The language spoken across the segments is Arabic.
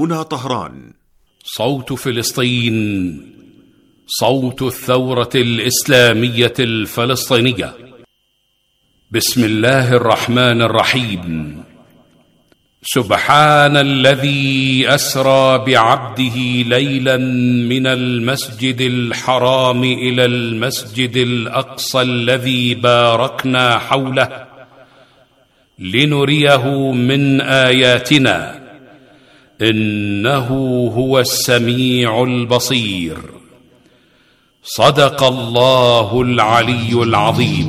هنا طهران. صوت فلسطين، صوت الثورة الإسلامية الفلسطينية. بسم الله الرحمن الرحيم. سبحان الذي أسرى بعبده ليلا من المسجد الحرام إلى المسجد الأقصى الذي باركنا حوله لنريه من آياتنا إنه هو السميع البصير. صدق الله العلي العظيم.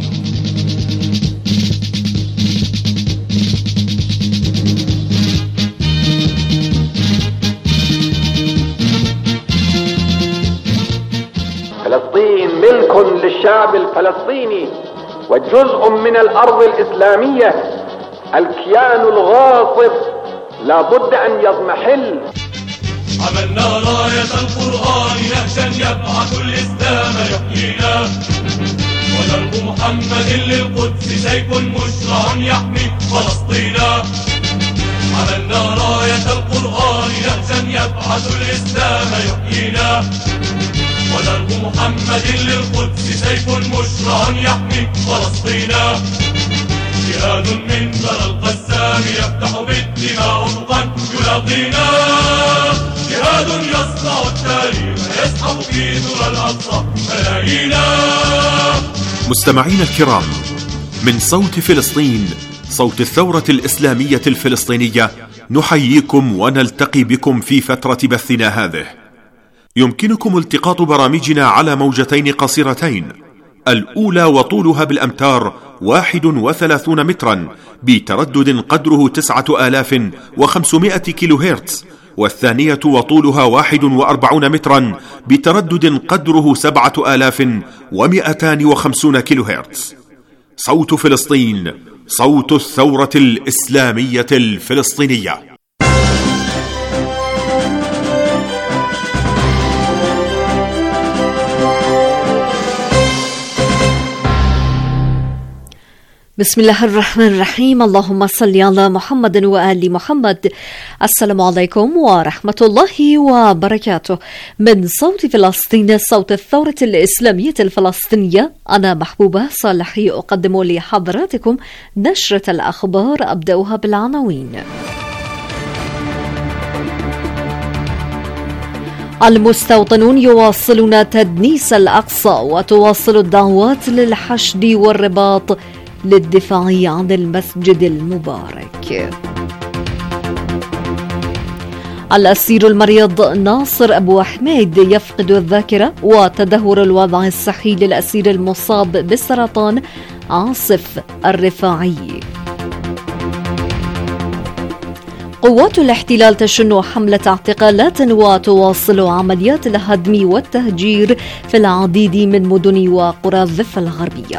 فلسطين ملك للشعب الفلسطيني وجزء من الأرض الإسلامية. الكيان الغاصب لا بد أن يضمحل. عملنا راية القرآن نهجا يبعث الإسلام يحيينا، ودرب محمد للقدس سيف مشرع يحمي فلسطينا. عملنا راية القرآن نهجا يبعث الإسلام يحيينا، ودرب محمد للقدس سيف مشرع يحمي فلسطينا. جهاد من ثرى القسام يفتح بالدماء أفقا يلاقينا، جهاد يصنع التاريخ يسحب في ثرى الأقصى ملايينا. مستمعين الكرام، من صوت فلسطين، صوت الثورة الإسلامية الفلسطينية، نحييكم ونلتقي بكم في فترة بثنا هذه. يمكنكم التقاط برامجنا على موجتين قصيرتين، الأولى وطولها بالأمتار 31 مترا بتردد قدره 9500 كيلو هرتز، والثانية وطولها 41 مترا بتردد قدره 7250 كيلو هرتز. صوت فلسطين، صوت الثورة الإسلامية الفلسطينية. بسم الله الرحمن الرحيم. اللهم صل على محمد وآل محمد. السلام عليكم ورحمة الله وبركاته. من صوت فلسطين، صوت الثورة الإسلامية الفلسطينية، أنا محبوبة صالحي أقدم لحضراتكم نشرة الأخبار. أبدأها بالعناوين. المستوطنون يواصلون تدنيس الأقصى، وتواصل الدعوات للحشد والرباط للدفاع عن المسجد المبارك. الأسير المريض ناصر أبو حميد يفقد الذاكرة، وتدهور الوضع الصحي للأسير المصاب بالسرطان عاصف الرفاعي. قوات الاحتلال تشن حملة اعتقالات وتواصل عمليات الهدم والتهجير في العديد من مدن وقرى الضفة الغربية.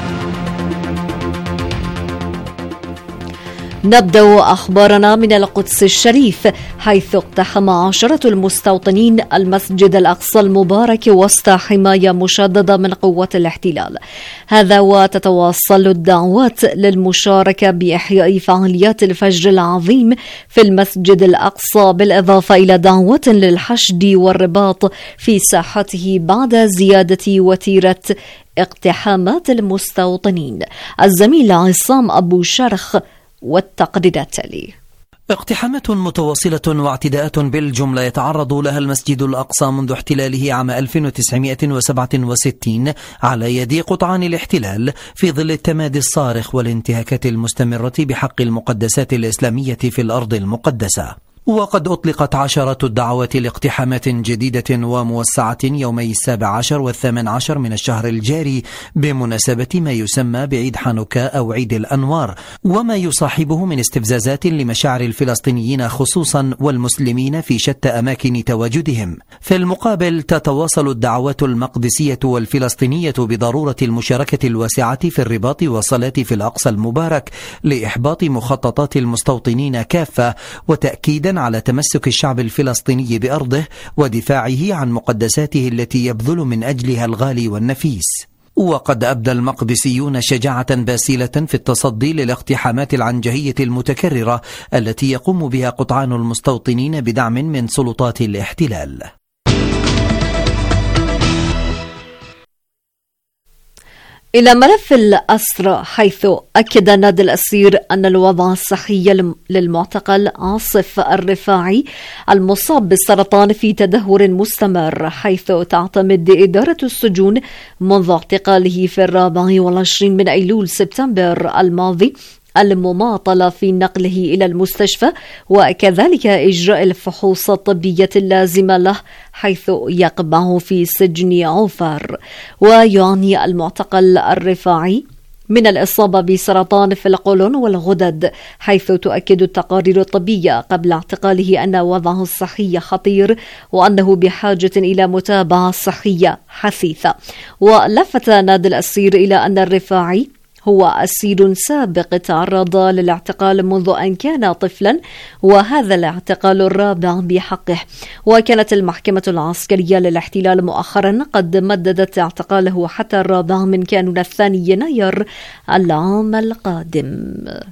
نبدأ أخبارنا من القدس الشريف، حيث اقتحم عشرة المستوطنين المسجد الأقصى المبارك وسط حماية مشددة من قوات الاحتلال. هذا وتتواصل الدعوات للمشاركة بإحياء فعاليات الفجر العظيم في المسجد الأقصى، بالإضافة إلى دعوات للحشد والرباط في ساحته بعد زيادة وتيرة اقتحامات المستوطنين. الزميل عصام أبو شرخ والتقرير التالي. اقتحامات متواصلة واعتداءات بالجملة يتعرض لها المسجد الأقصى منذ احتلاله عام 1967 على يد قطعان الاحتلال، في ظل التمادي الصارخ والانتهاكات المستمرة بحق المقدسات الإسلامية في الأرض المقدسة. وقد أطلقت عشرات الدعوات لاقتحامات جديدة وموسعة يومي 17 و18 من الشهر الجاري بمناسبة ما يسمى بعيد حانوكا أو عيد الأنوار، وما يصاحبه من استفزازات لمشاعر الفلسطينيين خصوصا والمسلمين في شتى أماكن تواجدهم. في المقابل تتواصل الدعوات المقدسية والفلسطينية بضرورة المشاركة الواسعة في الرباط والصلاة في الأقصى المبارك لإحباط مخططات المستوطنين كافة، وتأكيدا على تمسك الشعب الفلسطيني بأرضه ودفاعه عن مقدساته التي يبذل من أجلها الغالي والنفيس. وقد أبدى المقدسيون شجاعة باسلة في التصدي للاقتحامات العنجهية المتكررة التي يقوم بها قطعان المستوطنين بدعم من سلطات الاحتلال. إلى ملف الأسرى، حيث أكد نادي الأسير أن الوضع الصحي للمعتقل عاصف الرفاعي المصاب بالسرطان في تدهور مستمر، حيث تعتمد إدارة السجون منذ اعتقاله في 24 من أيلول سبتمبر الماضي المماطلة في نقله إلى المستشفى وكذلك إجراء الفحوص الطبية اللازمة له، حيث يقبع في سجن عوفر. ويعاني المعتقل الرفاعي من الإصابة بسرطان في القولون والغدد، حيث تؤكد التقارير الطبية قبل اعتقاله أن وضعه الصحي خطير وأنه بحاجة إلى متابعة صحية حثيثة. ولفت نادي الأسير إلى أن الرفاعي هو أسير سابق تعرض للاعتقال منذ أن كان طفلا، وهذا الاعتقال الرابع بحقه. وكانت المحكمة العسكرية للاحتلال مؤخرا قد مددت اعتقاله حتى 4 من كانون 2 يناير العام القادم.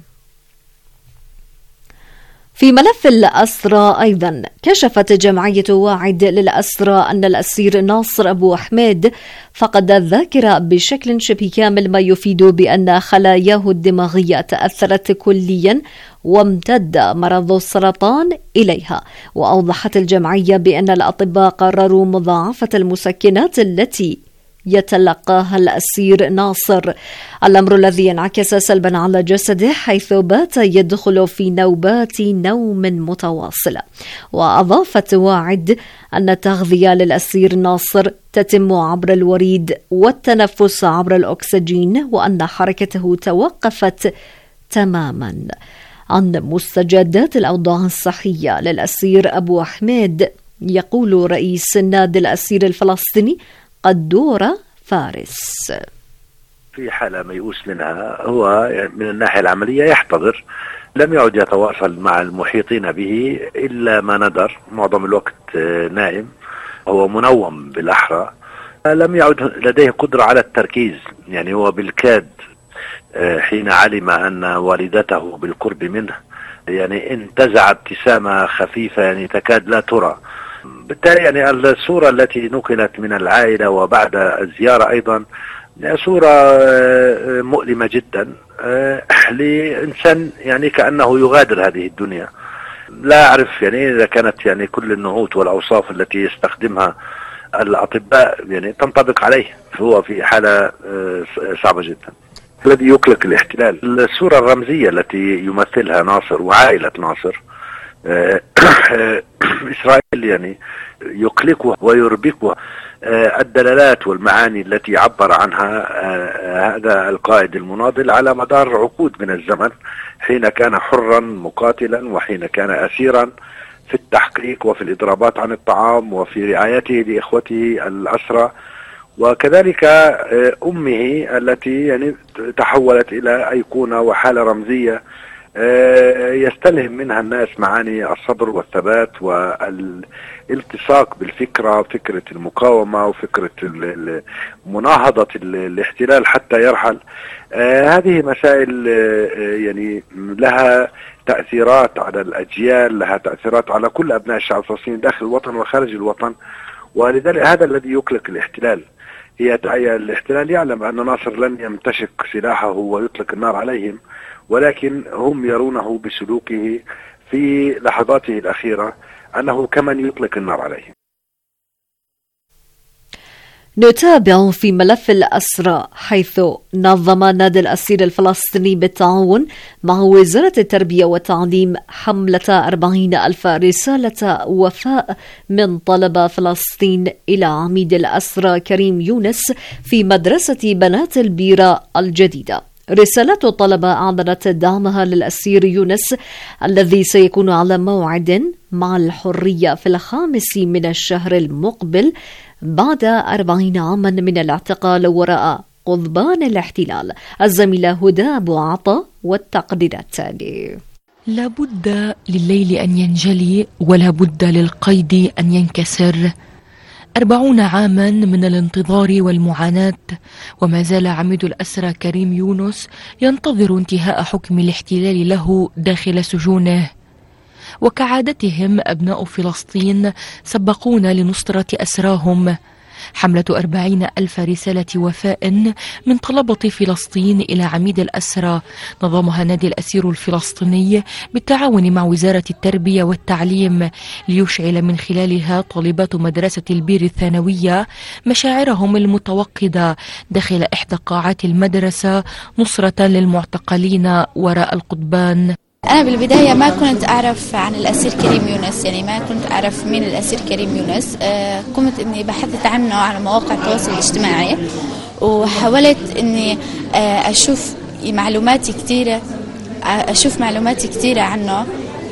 في ملف الأسرى أيضا، كشفت جمعية واعد للأسرى أن الأسير ناصر أبو حميد فقد الذاكرة بشكل شبه كامل، ما يفيد بأن خلاياه الدماغية تأثرت كليا وامتد مرض السرطان إليها. وأوضحت الجمعية بأن الأطباء قرروا مضاعفة المسكنات التي يتلقاها الأسير ناصر، الأمر الذي انعكس سلبا على جسده، حيث بات يدخل في نوبات نوم متواصلة. وأضافت واعد أن التغذية للأسير ناصر تتم عبر الوريد والتنفس عبر الأكسجين، وأن حركته توقفت تماما. عن مستجدات الأوضاع الصحية للأسير أبو حميد، يقول رئيس النادي الأسير الفلسطيني قدورة فارس: في حالة ميؤوس منها، هو من الناحية العملية يحتضر، لم يعد يتواصل مع المحيطين به إلا ما ندر، معظم الوقت نائم، هو منوم بالأحرى، لم يعد لديه قدرة على التركيز. يعني هو بالكاد حين علم أن والدته بالقرب منه يعني انتزع ابتسامة خفيفة يعني تكاد لا ترى. بالتالي يعني الصورة التي نقلت من العائلة وبعد الزيارة أيضا صورة مؤلمة جدا لإنسان يعني كأنه يغادر هذه الدنيا. لا أعرف يعني إذا كانت يعني كل النعوت والأوصاف التي يستخدمها الأطباء يعني تنطبق عليه، فهو في حالة صعبة جدا. الذي يقلق الاحتلال الصورة الرمزية التي يمثلها ناصر وعائلة ناصر. إسرائيل يعني يقلقها ويربكها الدلالات والمعاني التي عبر عنها هذا القائد المناضل على مدار عقود من الزمن، حين كان حرا مقاتلا وحين كان أسيرا في التحقيق وفي الإضرابات عن الطعام وفي رعايته لإخوته الأسرى، وكذلك أمه التي يعني تحولت إلى أيقونة وحالة رمزية يستلهم منها الناس معاني الصبر والثبات والالتصاق بالفكرة، فكرة المقاومة وفكرة مناهضة الاحتلال حتى يرحل. هذه مسائل يعني لها تأثيرات على الأجيال، لها تأثيرات على كل أبناء الشعب الفلسطيني داخل الوطن وخارج الوطن، ولذلك هذا الذي يقلق الاحتلال. الاحتلال يعلم أن ناصر لن يمتشك سلاحه ويطلق النار عليهم، ولكن هم يرونه بسلوكه في لحظاته الأخيرة أنه كمن يطلق النار عليهم. نتابع في ملف الأسرى، حيث نظم نادي الأسير الفلسطيني بالتعاون مع وزارة التربية والتعليم حملة 40,000 رسالة وفاء من طلبة فلسطين إلى عميد الأسرى كريم يونس في مدرسة بنات البيرة الجديدة. رسالة الطلبة أعلنت دعمها للأسير يونس الذي سيكون على موعد مع الحرية في 5 من الشهر المقبل بعد 40 عاما من الاعتقال وراء قضبان الاحتلال. الزميلة هدى أبو عطا والتقرير التالي. لابد لليل أن ينجلي ولا بد للقيد أن ينكسر. 40 عاما من الانتظار والمعاناة، وما زال عميد الأسرى كريم يونس ينتظر انتهاء حكم الاحتلال له داخل سجونه. وكعادتهم أبناء فلسطين سبقونا لنصرة أسراهم. حملة 40,000 رسالة وفاء من طلبة فلسطين إلى عميد الأسرى نظمها نادي الأسير الفلسطيني بالتعاون مع وزارة التربية والتعليم، ليشعل من خلالها طالبات مدرسة البير الثانوية مشاعرهم المتوقدة داخل إحدى قاعات المدرسة نصرة للمعتقلين وراء القضبان. أنا بالبداية ما كنت أعرف عن الأسير كريم يونس، يعني ما كنت أعرف مين الأسير كريم يونس. قمت إني بحثت عنه على مواقع التواصل الاجتماعي، وحاولت إني أشوف معلومات كثيرة عنه،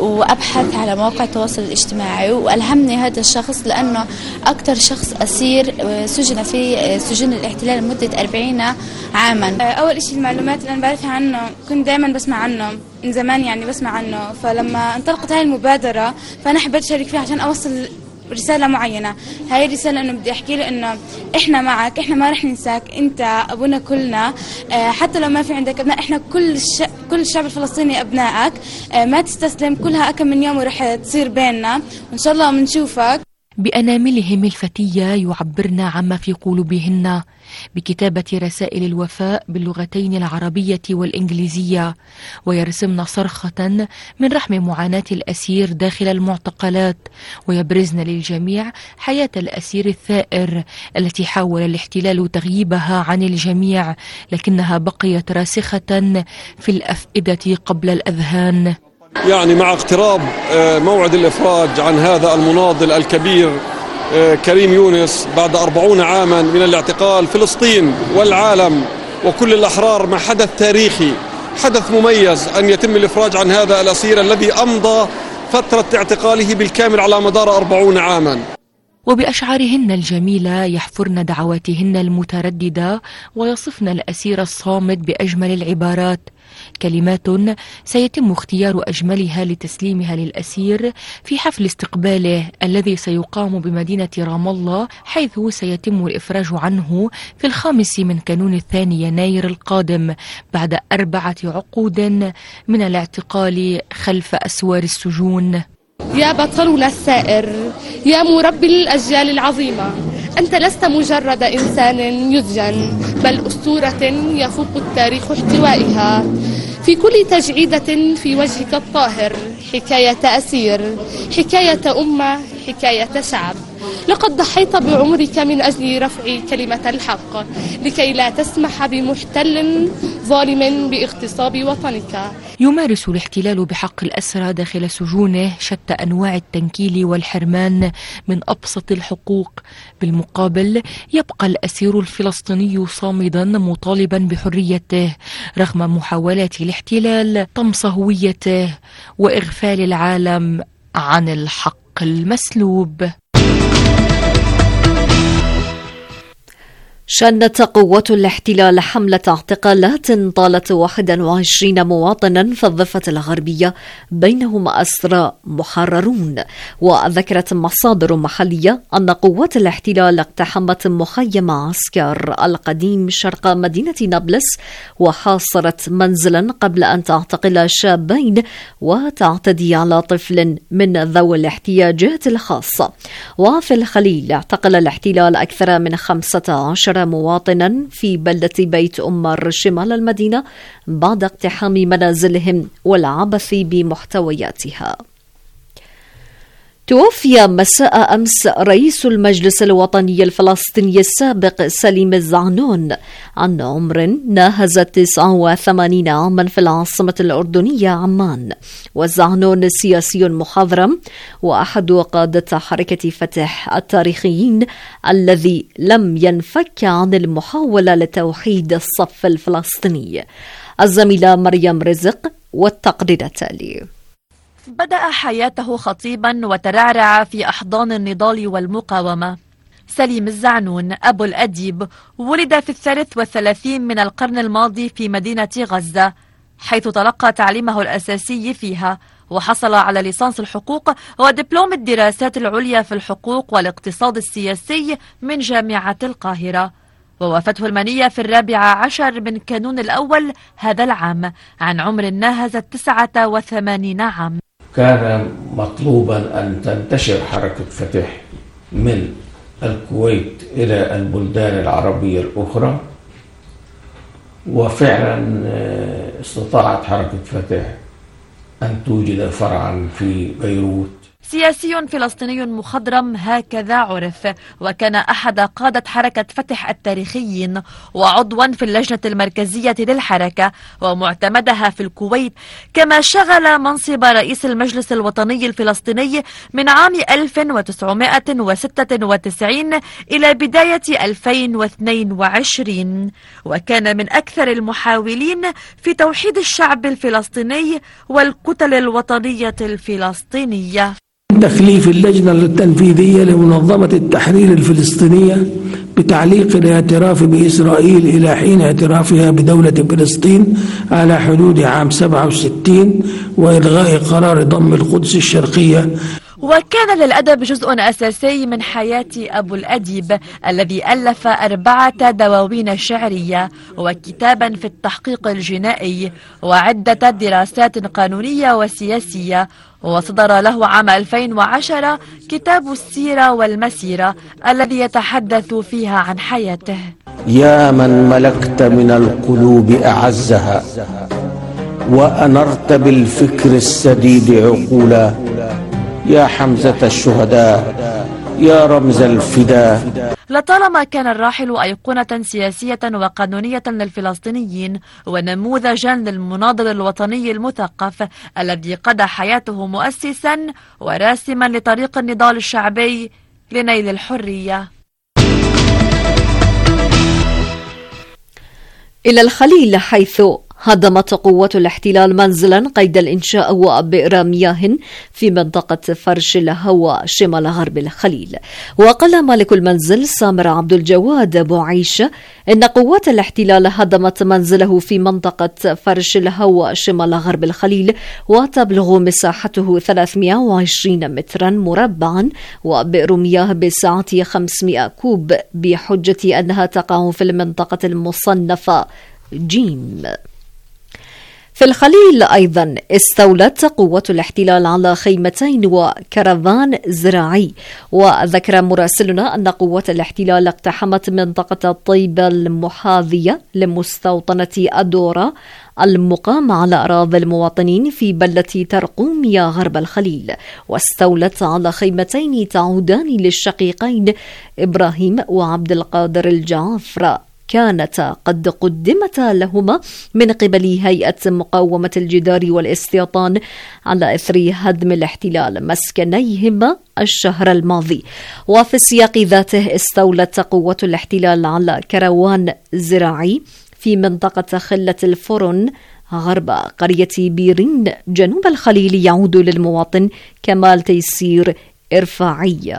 وأبحث على مواقع التواصل الاجتماعي. وألهمني هذا الشخص لأنه أكثر شخص أسير سجن في سجون الاحتلال لمدة 40 عاما. أول إشي المعلومات اللي أنا بعرفها عنه كنت دائما بسمع عنه من زمان، يعني بسمع عنه. فلما انطلقت هاي المبادرة فأنا حبيت أشارك فيها عشان أوصل رسالة معينة. هاي الرسالة إنه بدي أحكي له إنه إحنا معك، إحنا ما رح ننساك، أنت أبونا كلنا. حتى لو ما في عندك أبناء، إحنا كل الشعب الفلسطيني أبنائك. ما تستسلم، كلها أكم من يوم ورح تصير بيننا، وإن شاء الله بنشوفك. بأناملهم الفتية يعبرن عما في قلوبهن بكتابة رسائل الوفاء باللغتين العربية والإنجليزية، ويرسمن صرخة من رحم معاناة الأسير داخل المعتقلات، ويبرزن للجميع حياة الأسير الثائر التي حاول الاحتلال تغييبها عن الجميع، لكنها بقيت راسخة في الأفئدة قبل الأذهان. يعني مع اقتراب موعد الإفراج عن هذا المناضل الكبير كريم يونس بعد 40 عاما من الاعتقال، فلسطين والعالم وكل الأحرار مع حدث تاريخي، حدث مميز أن يتم الإفراج عن هذا الأسير الذي أمضى فترة اعتقاله بالكامل على مدار 40 عاما. وبأشعارهن الجميلة يحفرن دعواتهن المترددة، ويصفن الأسير الصامت بأجمل العبارات، كلمات سيتم اختيار أجملها لتسليمها للأسير في حفل استقباله الذي سيقام بمدينة رام الله، حيث سيتم الإفراج عنه في 5 من كانون 2 يناير القادم بعد 4 عقود من الاعتقال خلف أسوار السجون. يا بطلنا الثائر، يا مربي الأجيال العظيمة، أنت لست مجرد إنسان يسجن، بل أسطورة يفوق التاريخ احتوائها. في كل تجعيدة في وجهك الطاهر حكاية أسير، حكاية أمة، حكاية شعب. لقد ضحيت بعمرك من أجل رفع كلمة الحق، لكي لا تسمح بمحتل ظالم باغتصاب وطنك. يمارس الاحتلال بحق الأسرى داخل سجونه شتى أنواع التنكيل والحرمان من أبسط الحقوق. بالمقابل يبقى الأسير الفلسطيني صامدا مطالبا بحريته رغم محاولات الاحتلال طمس هويته وإغفال العالم عن الحق المسلوب. شنت قوات الاحتلال حملة اعتقالات طالت 21 مواطنا في الضفة الغربية، بينهم أسرى محررون. وذكرت مصادر محلية أن قوات الاحتلال اقتحمت مخيم عسكر القديم شرق مدينة نابلس، وحاصرت منزلا قبل أن تعتقل شابين وتعتدي على طفل من ذوي الاحتياجات الخاصة. وفي الخليل اعتقل الاحتلال أكثر من 15 مواطنا في بلدة بيت أمر شمال المدينة بعد اقتحام منازلهم والعبث بمحتوياتها. توفي مساء أمس رئيس المجلس الوطني الفلسطيني السابق سليم الزعنون عن عمر ناهز 89 عاما في العاصمة الأردنية عمان. والزعنون سياسي محاضرم وأحد قادة حركة فتح التاريخيين الذي لم ينفك عن المحاولة لتوحيد الصف الفلسطيني. الزميلة مريم رزق والتقرير التالي. بدأ حياته خطيبا وترعرع في أحضان النضال والمقاومة. سليم الزعنون أبو الأديب ولد في 33 من القرن الماضي في مدينة غزة، حيث تلقى تعليمه الأساسي فيها، وحصل على ليسانس الحقوق ودبلوم الدراسات العليا في الحقوق والاقتصاد السياسي من جامعة القاهرة. ووافته المنية في 14 من كانون الأول هذا العام عن عمر ناهز 89 عام. كان مطلوبا أن تنتشر حركة فتح من الكويت إلى البلدان العربية الأخرى، وفعلا استطاعت حركة فتح أن توجد فرعا في بيروت. سياسي فلسطيني مخضرم هكذا عرف، وكان أحد قادة حركة فتح التاريخيين وعضوا في اللجنة المركزية للحركة ومعتمدها في الكويت، كما شغل منصب رئيس المجلس الوطني الفلسطيني من عام 1996 إلى بداية 2022، وكان من أكثر المحاولين في توحيد الشعب الفلسطيني والكتل الوطنية الفلسطينية. تكليف اللجنة التنفيذية لمنظمة التحرير الفلسطينية بتعليق الاعتراف بإسرائيل إلى حين اعترافها بدولة فلسطين على حدود عام 67 وإلغاء قرار ضم القدس الشرقية. وكان للأدب جزء أساسي من حياة أبو الأديب الذي ألف 4 دواوين شعرية وكتابا في التحقيق الجنائي وعدة دراسات قانونية وسياسية، وصدر له عام 2010 كتاب السيرة والمسيرة الذي يتحدث فيها عن حياته. يا من ملكت من القلوب أعزها وأنرت بالفكر السديد عقولا، يا حمزة الشهداء يا رمز الفداء. لطالما كان الراحل أيقونة سياسية وقانونية للفلسطينيين ونموذجا للمناضل الوطني المثقف الذي قضى حياته مؤسسا وراسما لطريق النضال الشعبي لنيل الحرية. إلى الخليل، حيث هدمت قوات الاحتلال منزلا قيد الإنشاء وبئر مياه في منطقة فرش الهوى شمال غرب الخليل. وقال مالك المنزل سامر عبد الجواد أبو عيشة إن قوات الاحتلال هدمت منزله في منطقة فرش الهوى شمال غرب الخليل، وتبلغ مساحته 320 مترا مربعا، وبئر مياه بسعة 500 كوب، بحجة أنها تقع في المنطقة المصنفة جيم. في الخليل أيضا استولت قوة الاحتلال على خيمتين وكرفان زراعي. وذكر مراسلنا أن قوة الاحتلال اقتحمت منطقة طيبة المحاذية لمستوطنة أدورا المقام على أراضي المواطنين في بلدة ترقوميا غرب الخليل، واستولت على خيمتين تعودان للشقيقين إبراهيم وعبد القادر الجعافرة، كانتا قد قدمتا لهما من قبل هيئة مقاومة الجدار والاستيطان على إثر هدم الاحتلال مسكنيهما الشهر الماضي. وفي السياق ذاته استولت قوة الاحتلال على كروان زراعي في منطقة خلة الفرن غرب قرية بيرين جنوب الخليل، يعود للمواطن كمال تيسير إرفاعية.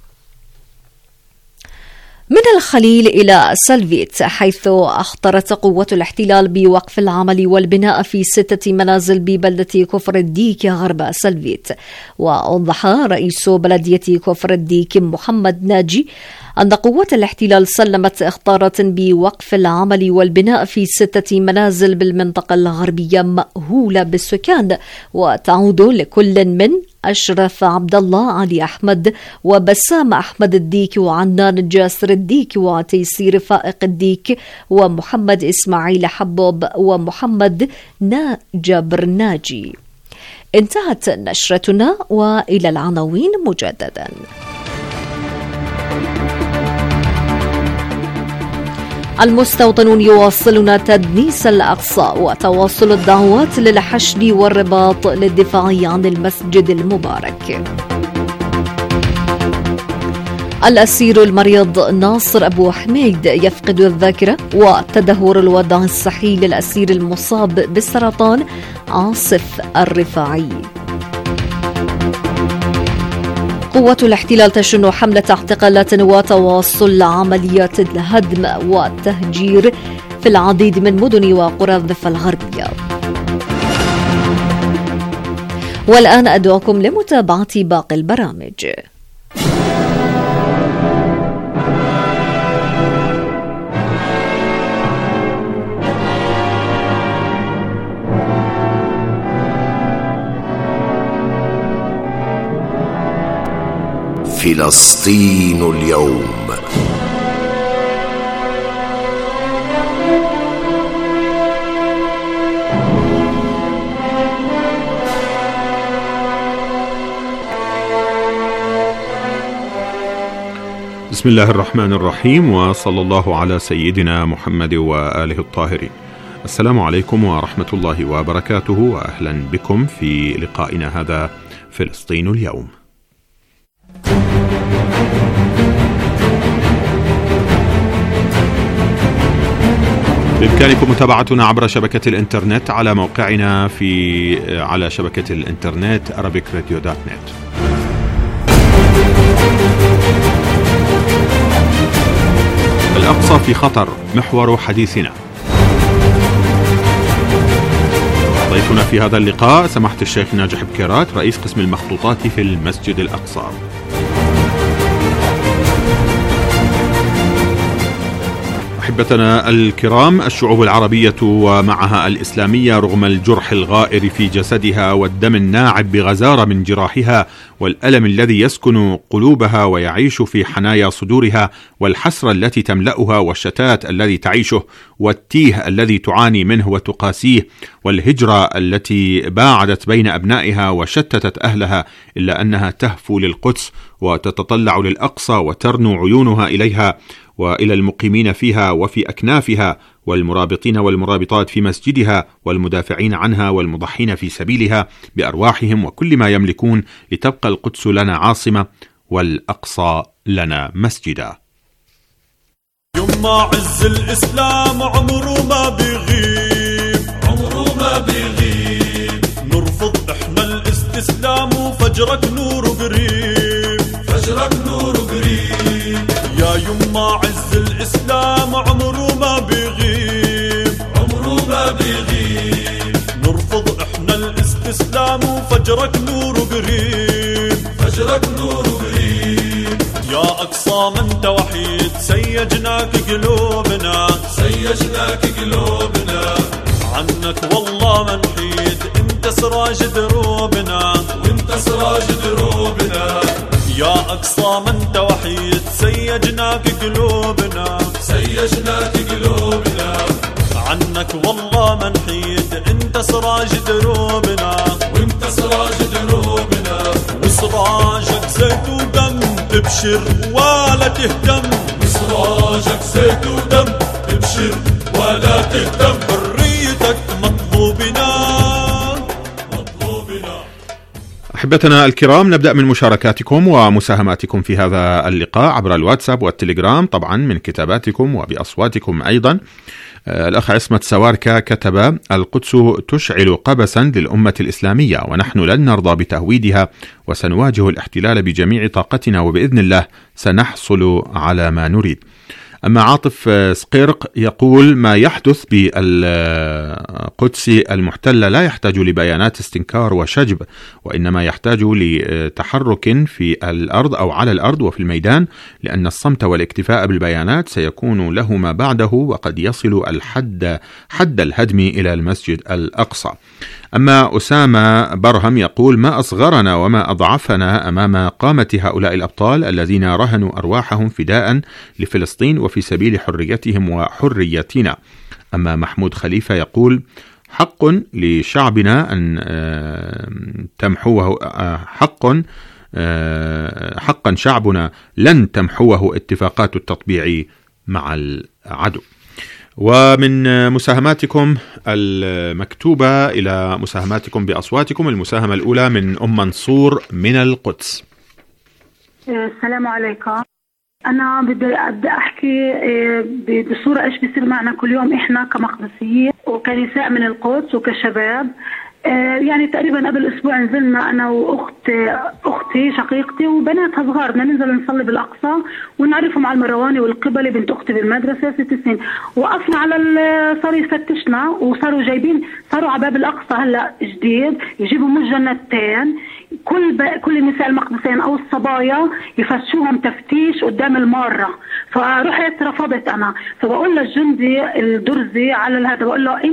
من الخليل إلى سلفيت، حيث أخطرت قوة الاحتلال بوقف العمل والبناء في 6 منازل ببلدة كفر الديك غرب سلفيت. وأوضح رئيس بلدية كفر الديك محمد ناجي أن قوة الاحتلال سلمت إخطارات بوقف العمل والبناء في 6 منازل بالمنطقة الغربية مأهولة بالسكان، وتعود لكل من أشرف عبد الله علي أحمد وبسام أحمد الديك وعنان جاسر الديك وتيسير فائق الديك ومحمد إسماعيل حبوب ومحمد جابر ناجي. انتهت نشرتنا، وإلى العناوين مجددا. المستوطنون يواصلون تدنيس الأقصى وتواصل الدعوات للحشد والرباط للدفاع عن المسجد المبارك. الأسير المريض ناصر أبو حميد يفقد الذاكرة، وتدهور الوضع الصحي للأسير المصاب بالسرطان عاصف الرفاعي. قوة الاحتلال تشن حملة اعتقالات وتواصل عمليات الهدم والتهجير في العديد من مدن وقرى الضفة الغربية. والآن أدعوكم لمتابعة باقي البرامج. فلسطين اليوم. بسم الله الرحمن الرحيم، وصلى الله على سيدنا محمد وآله الطاهرين. السلام عليكم ورحمة الله وبركاته، وأهلا بكم في لقائنا هذا فلسطين اليوم. بإمكانكم متابعتنا عبر شبكة الإنترنت على موقعنا على شبكة الإنترنت arabicradio.net. الأقصى في خطر، محور حديثنا. ضيفنا في هذا اللقاء سماحة الشيخ ناجح بكيرات، رئيس قسم المخطوطات في المسجد الأقصى. أحبتنا الكرام، الشعوب العربية ومعها الإسلامية رغم الجرح الغائر في جسدها والدم الناعب بغزارة من جراحها والألم الذي يسكن قلوبها ويعيش في حنايا صدورها والحسرة التي تملأها والشتات الذي تعيشه والتيه الذي تعاني منه وتقاسيه والهجرة التي باعدت بين أبنائها وشتتت أهلها، إلا أنها تهفو للقدس وتتطلع للأقصى وترنو عيونها إليها وإلى المقيمين فيها وفي أكنافها والمرابطين والمرابطات في مسجدها والمدافعين عنها والمضحين في سبيلها بأرواحهم وكل ما يملكون لتبقى القدس لنا عاصمة والأقصى لنا مسجدا. يوم عز الإسلام عمره ما بيغيب، عمره ما بيغيب، نرفض إحنا الاستسلام وفجرك نور قريب، فجرك نور قريب. يا يما عز الإسلام عمره ما بيغيب، عمره ما بيغيب، نرفض إحنا الاستسلام وفجرك نور قريب، فجرك نور قريب. يا أقصى ما أنت وحيد سيجناك قلوبنا، سيجناك قلوبنا، عنك والله ما نحيد، أنت سراج دروبنا، وأنت سراج دروبنا. يا أقصى ما أنت وحيد سيجناك قلوبنا، سيجناك قلوبنا، عنك والله ما نحيد، أنت سراج دروبنا، وأنت سراج دروبنا. وسراجك زيت ودم تبشر ولا تهتم، وسراجك زيت ودم تبشر ولا تهتم، حريتك مطلوبنا. أحبتنا الكرام، نبدأ من مشاركاتكم ومساهماتكم في هذا اللقاء عبر الواتساب والتليجرام، طبعا من كتاباتكم وبأصواتكم أيضا. الأخ عصمت سواركا كتب: القدس تشعل قبسا للأمة الإسلامية، ونحن لن نرضى بتهويدها، وسنواجه الاحتلال بجميع طاقتنا، وبإذن الله سنحصل على ما نريد. أما عاطف سقيرق يقول: ما يحدث بالقدس المحتلة لا يحتاج لبيانات استنكار وشجب، وإنما يحتاج لتحرك في الأرض أو على الأرض وفي الميدان، لأن الصمت والاكتفاء بالبيانات سيكون له ما بعده، وقد يصل حد الهدم إلى المسجد الأقصى. أما أسامة برهم يقول: ما أصغرنا وما أضعفنا أمام قامة هؤلاء الأبطال الذين رهنوا أرواحهم فداء لفلسطين وفي سبيل حريتهم وحريتنا. أما محمود خليفة يقول: حق لشعبنا أن تمحوه، حقا شعبنا لن تمحوه اتفاقات التطبيع مع العدو. ومن مساهماتكم المكتوبة إلى مساهماتكم بأصواتكم، المساهمة الأولى من أم منصور من القدس. السلام عليكم. أنا بدي أحكي بصورة إيش بيصير معنا كل يوم إحنا كمقدسيين وكنساء من القدس وكشباب. يعني تقريبا قبل أسبوع نزلنا أنا وأختي شقيقتي وبناتها صغار، بدنا ننزل نصلي بالأقصى ونعرفهم على المرواني والقبلي بنت أختي بالمدرسة 6 سنين. وقفنا على صاروا يفتشنا وصاروا جايبين، صاروا على باب الأقصى هلا جديد يجيبوا مجنتين كل النساء المقدسين أو الصبايا يفتشوهم تفتيش قدام المارة. فرحت رفضت أنا، فبقول للجندي الدرزي على هذا بقول له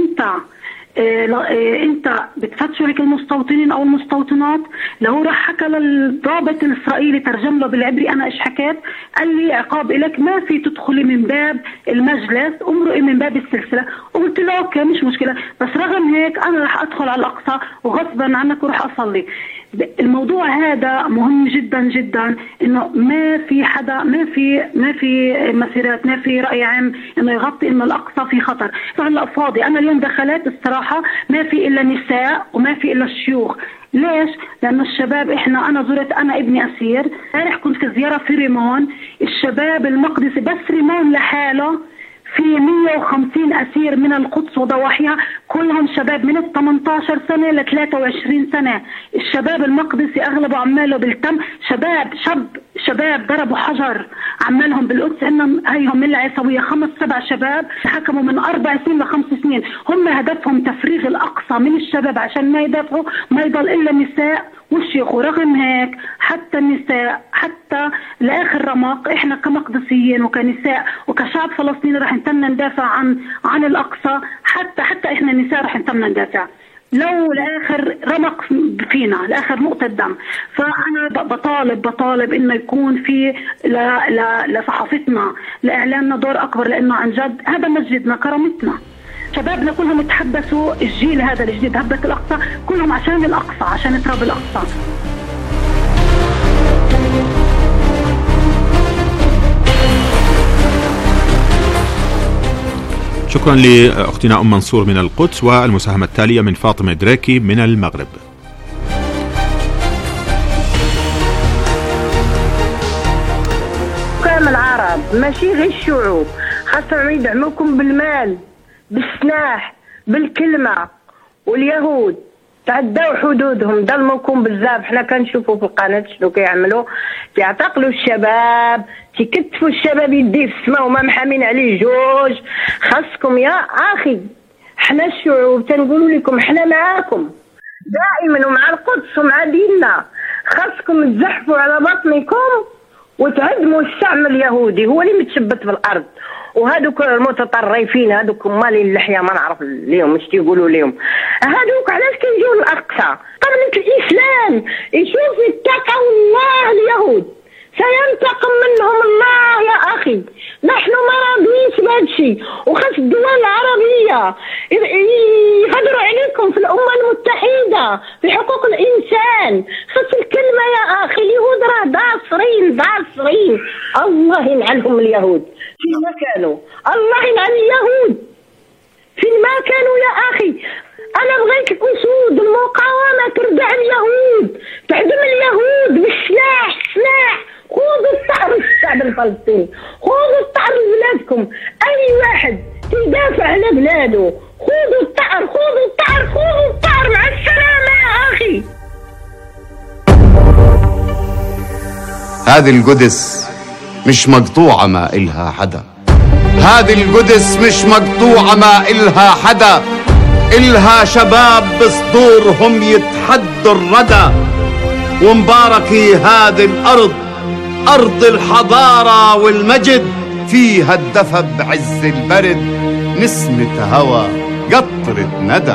انت بتفتشوا لك المستوطنين او المستوطنات؟ لو راح حكى للضابط الاسرائيلي ترجم له بالعبري انا ايش حكيت، قال لي عقاب لك ما في تدخلي من باب المجلس، امرقي من باب السلسله. وقلت له اوكي مش مشكله، بس رغم هيك انا راح ادخل على الاقصى وغصبا عنك وراح اصلي. الموضوع هذا مهم جدا جدا، انه ما في حدا، ما في مسيرات، ما في رأي عام انه يغطي انه الاقصى في خطر. فهلا فاضي. انا اليوم دخلت الصراحة ما في الا نساء وما في الا الشيوخ. ليش؟ لأنه الشباب أنا زرت، أنا ابني أسير، امبارح كنت في زيارة في ريمون، الشباب المقدسي بس ريمون لحاله في 150 أسير من القدس وضواحيها، كلهم شباب من 18 سنة ل 23 سنة. الشباب المقدسي أغلبه عماله بالتم، شباب ضربوا حجر عمالهم بالقدس، إنهم هيهم من العيسوية 5-7 شباب حكموا من 4 سنين ل5 سنين. هم هدفهم تفريغ الأقصى من الشباب عشان ما يدافعوا، ما يضل إلا النساء والشيخ. ورغم هيك حتى النساء، حتى لآخر رمق، إحنا كمقدسيين وكنساء وكشعب فلسطيني رح نتمنى ندافع عن الأقصى. حتى إحنا النساء رح نتمنى ندافع لو لآخر رمق فينا، لآخر نقطة دم. فأنا بطالب إنه يكون في لصحافتنا، لإعلامنا دور أكبر، لأنه عن جد هذا مسجدنا، كرامتنا. شبابنا كلهم يتحدثوا، الجيل هذا الجديد هبة الأقصى كلهم عشان الأقصى، عشان تراب الأقصى. شكرا لأختنا أم منصور من القدس، والمساهمة التالية من فاطمة دريكي من المغرب. حكام العرب ماشي غير الشعوب، خاصهم يدعموكم بالمال، بالسلاح، بالكلمة. واليهود تعداو حدودهم، ظلموكم بزاف. حنا كنشوفوا في القناة شنو كيعملوا، كيعتقلوا الشباب، كيكتفوا الشباب يديه في السماء وما محامين عليه جوج. خاصكم يا اخي، حنا الشعوب تنقولوا لكم حنا معاكم دائما ومع القدس ومع ديننا. خاصكم تزحفوا على بطنكم وتهدموا الشعب اليهودي، هو اللي متشبت في الارض. وهذوك المتطرفين، هذوك مالين اللحيه ما نعرف ليهم اش تيقولوا ليهم، هذوك علاش كيجيو الاقصى؟ قبلة الاسلام يشوف يتقوا الله. اليهود سينتقم منهم الله يا اخي. نحن ما راضيينش بهذا الشيء، وخاص الدول العربيه يهضروا عليكم في الامم المتحده في حقوق الانسان. خاص الكلمه يا اخي. اليهود راه داصرين. الله يلعنهم اليهود فين ما كانوا، الله يلعن اليهود فين ما كانوا يا اخي. انا بغيت الاسود المقاومه تردع اليهود، تعدم اليهود بالسلاح. خذوا الطعر الشعب الفلسطيني، خذوا الطعر لبلادكم. اي واحد يدافع على بلاده خذوا الطعر. مع السلامه يا اخي. هذه القدس مش مقطوعة ما إلها حدا، هذه القدس مش مقطوعة ما إلها حدا. إلها شباب بصدورهم يتحدوا الردى. ومباركي هذه الأرض، أرض الحضارة والمجد، فيها الدفى بعز البرد، نسمة هوى قطرة ندى.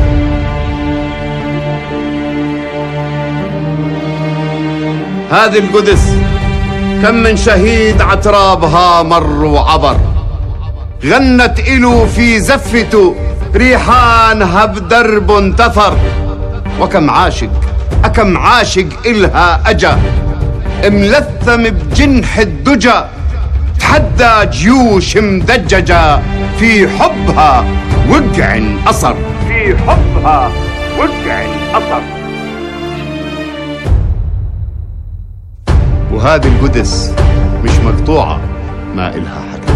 هذه القدس كم من شهيد عترابها مر وعبر، غنت إلو في زفته ريحانها بدرب انتثر. وكم عاشق إلها أجا، ملثم بجنح الدجى، تحدى جيوش مدججة، في حبها وقع أثر. وهذه القدس مش مقطوعة ما إلها حدا.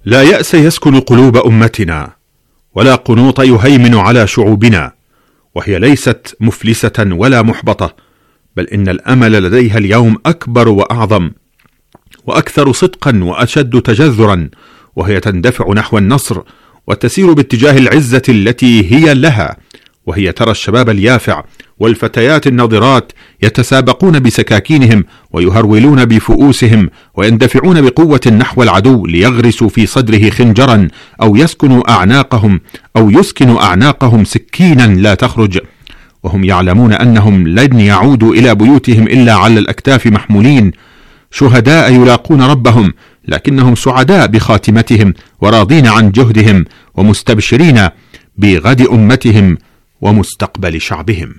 لا يأس يسكن قلوب أمتنا، ولا قنوط يهيمن على شعوبنا، وهي ليست مفلسة ولا محبطة، بل إن الأمل لديها اليوم أكبر وأعظم وأكثر صدقا وأشد تجذرا، وهي تندفع نحو النصر وتسير باتجاه العزة التي هي لها، وهي ترى الشباب اليافع والفتيات الناضرات يتسابقون بسكاكينهم ويهرولون بفؤوسهم ويندفعون بقوة نحو العدو ليغرسوا في صدره خنجرا أو يسكنوا أعناقهم سكينا لا تخرج، وهم يعلمون أنهم لن يعودوا إلى بيوتهم إلا على الأكتاف محمولين، شهداء يلاقون ربهم، لكنهم سعداء بخاتمتهم وراضين عن جهدهم ومستبشرين بغد أمتهم ومستقبل شعبهم.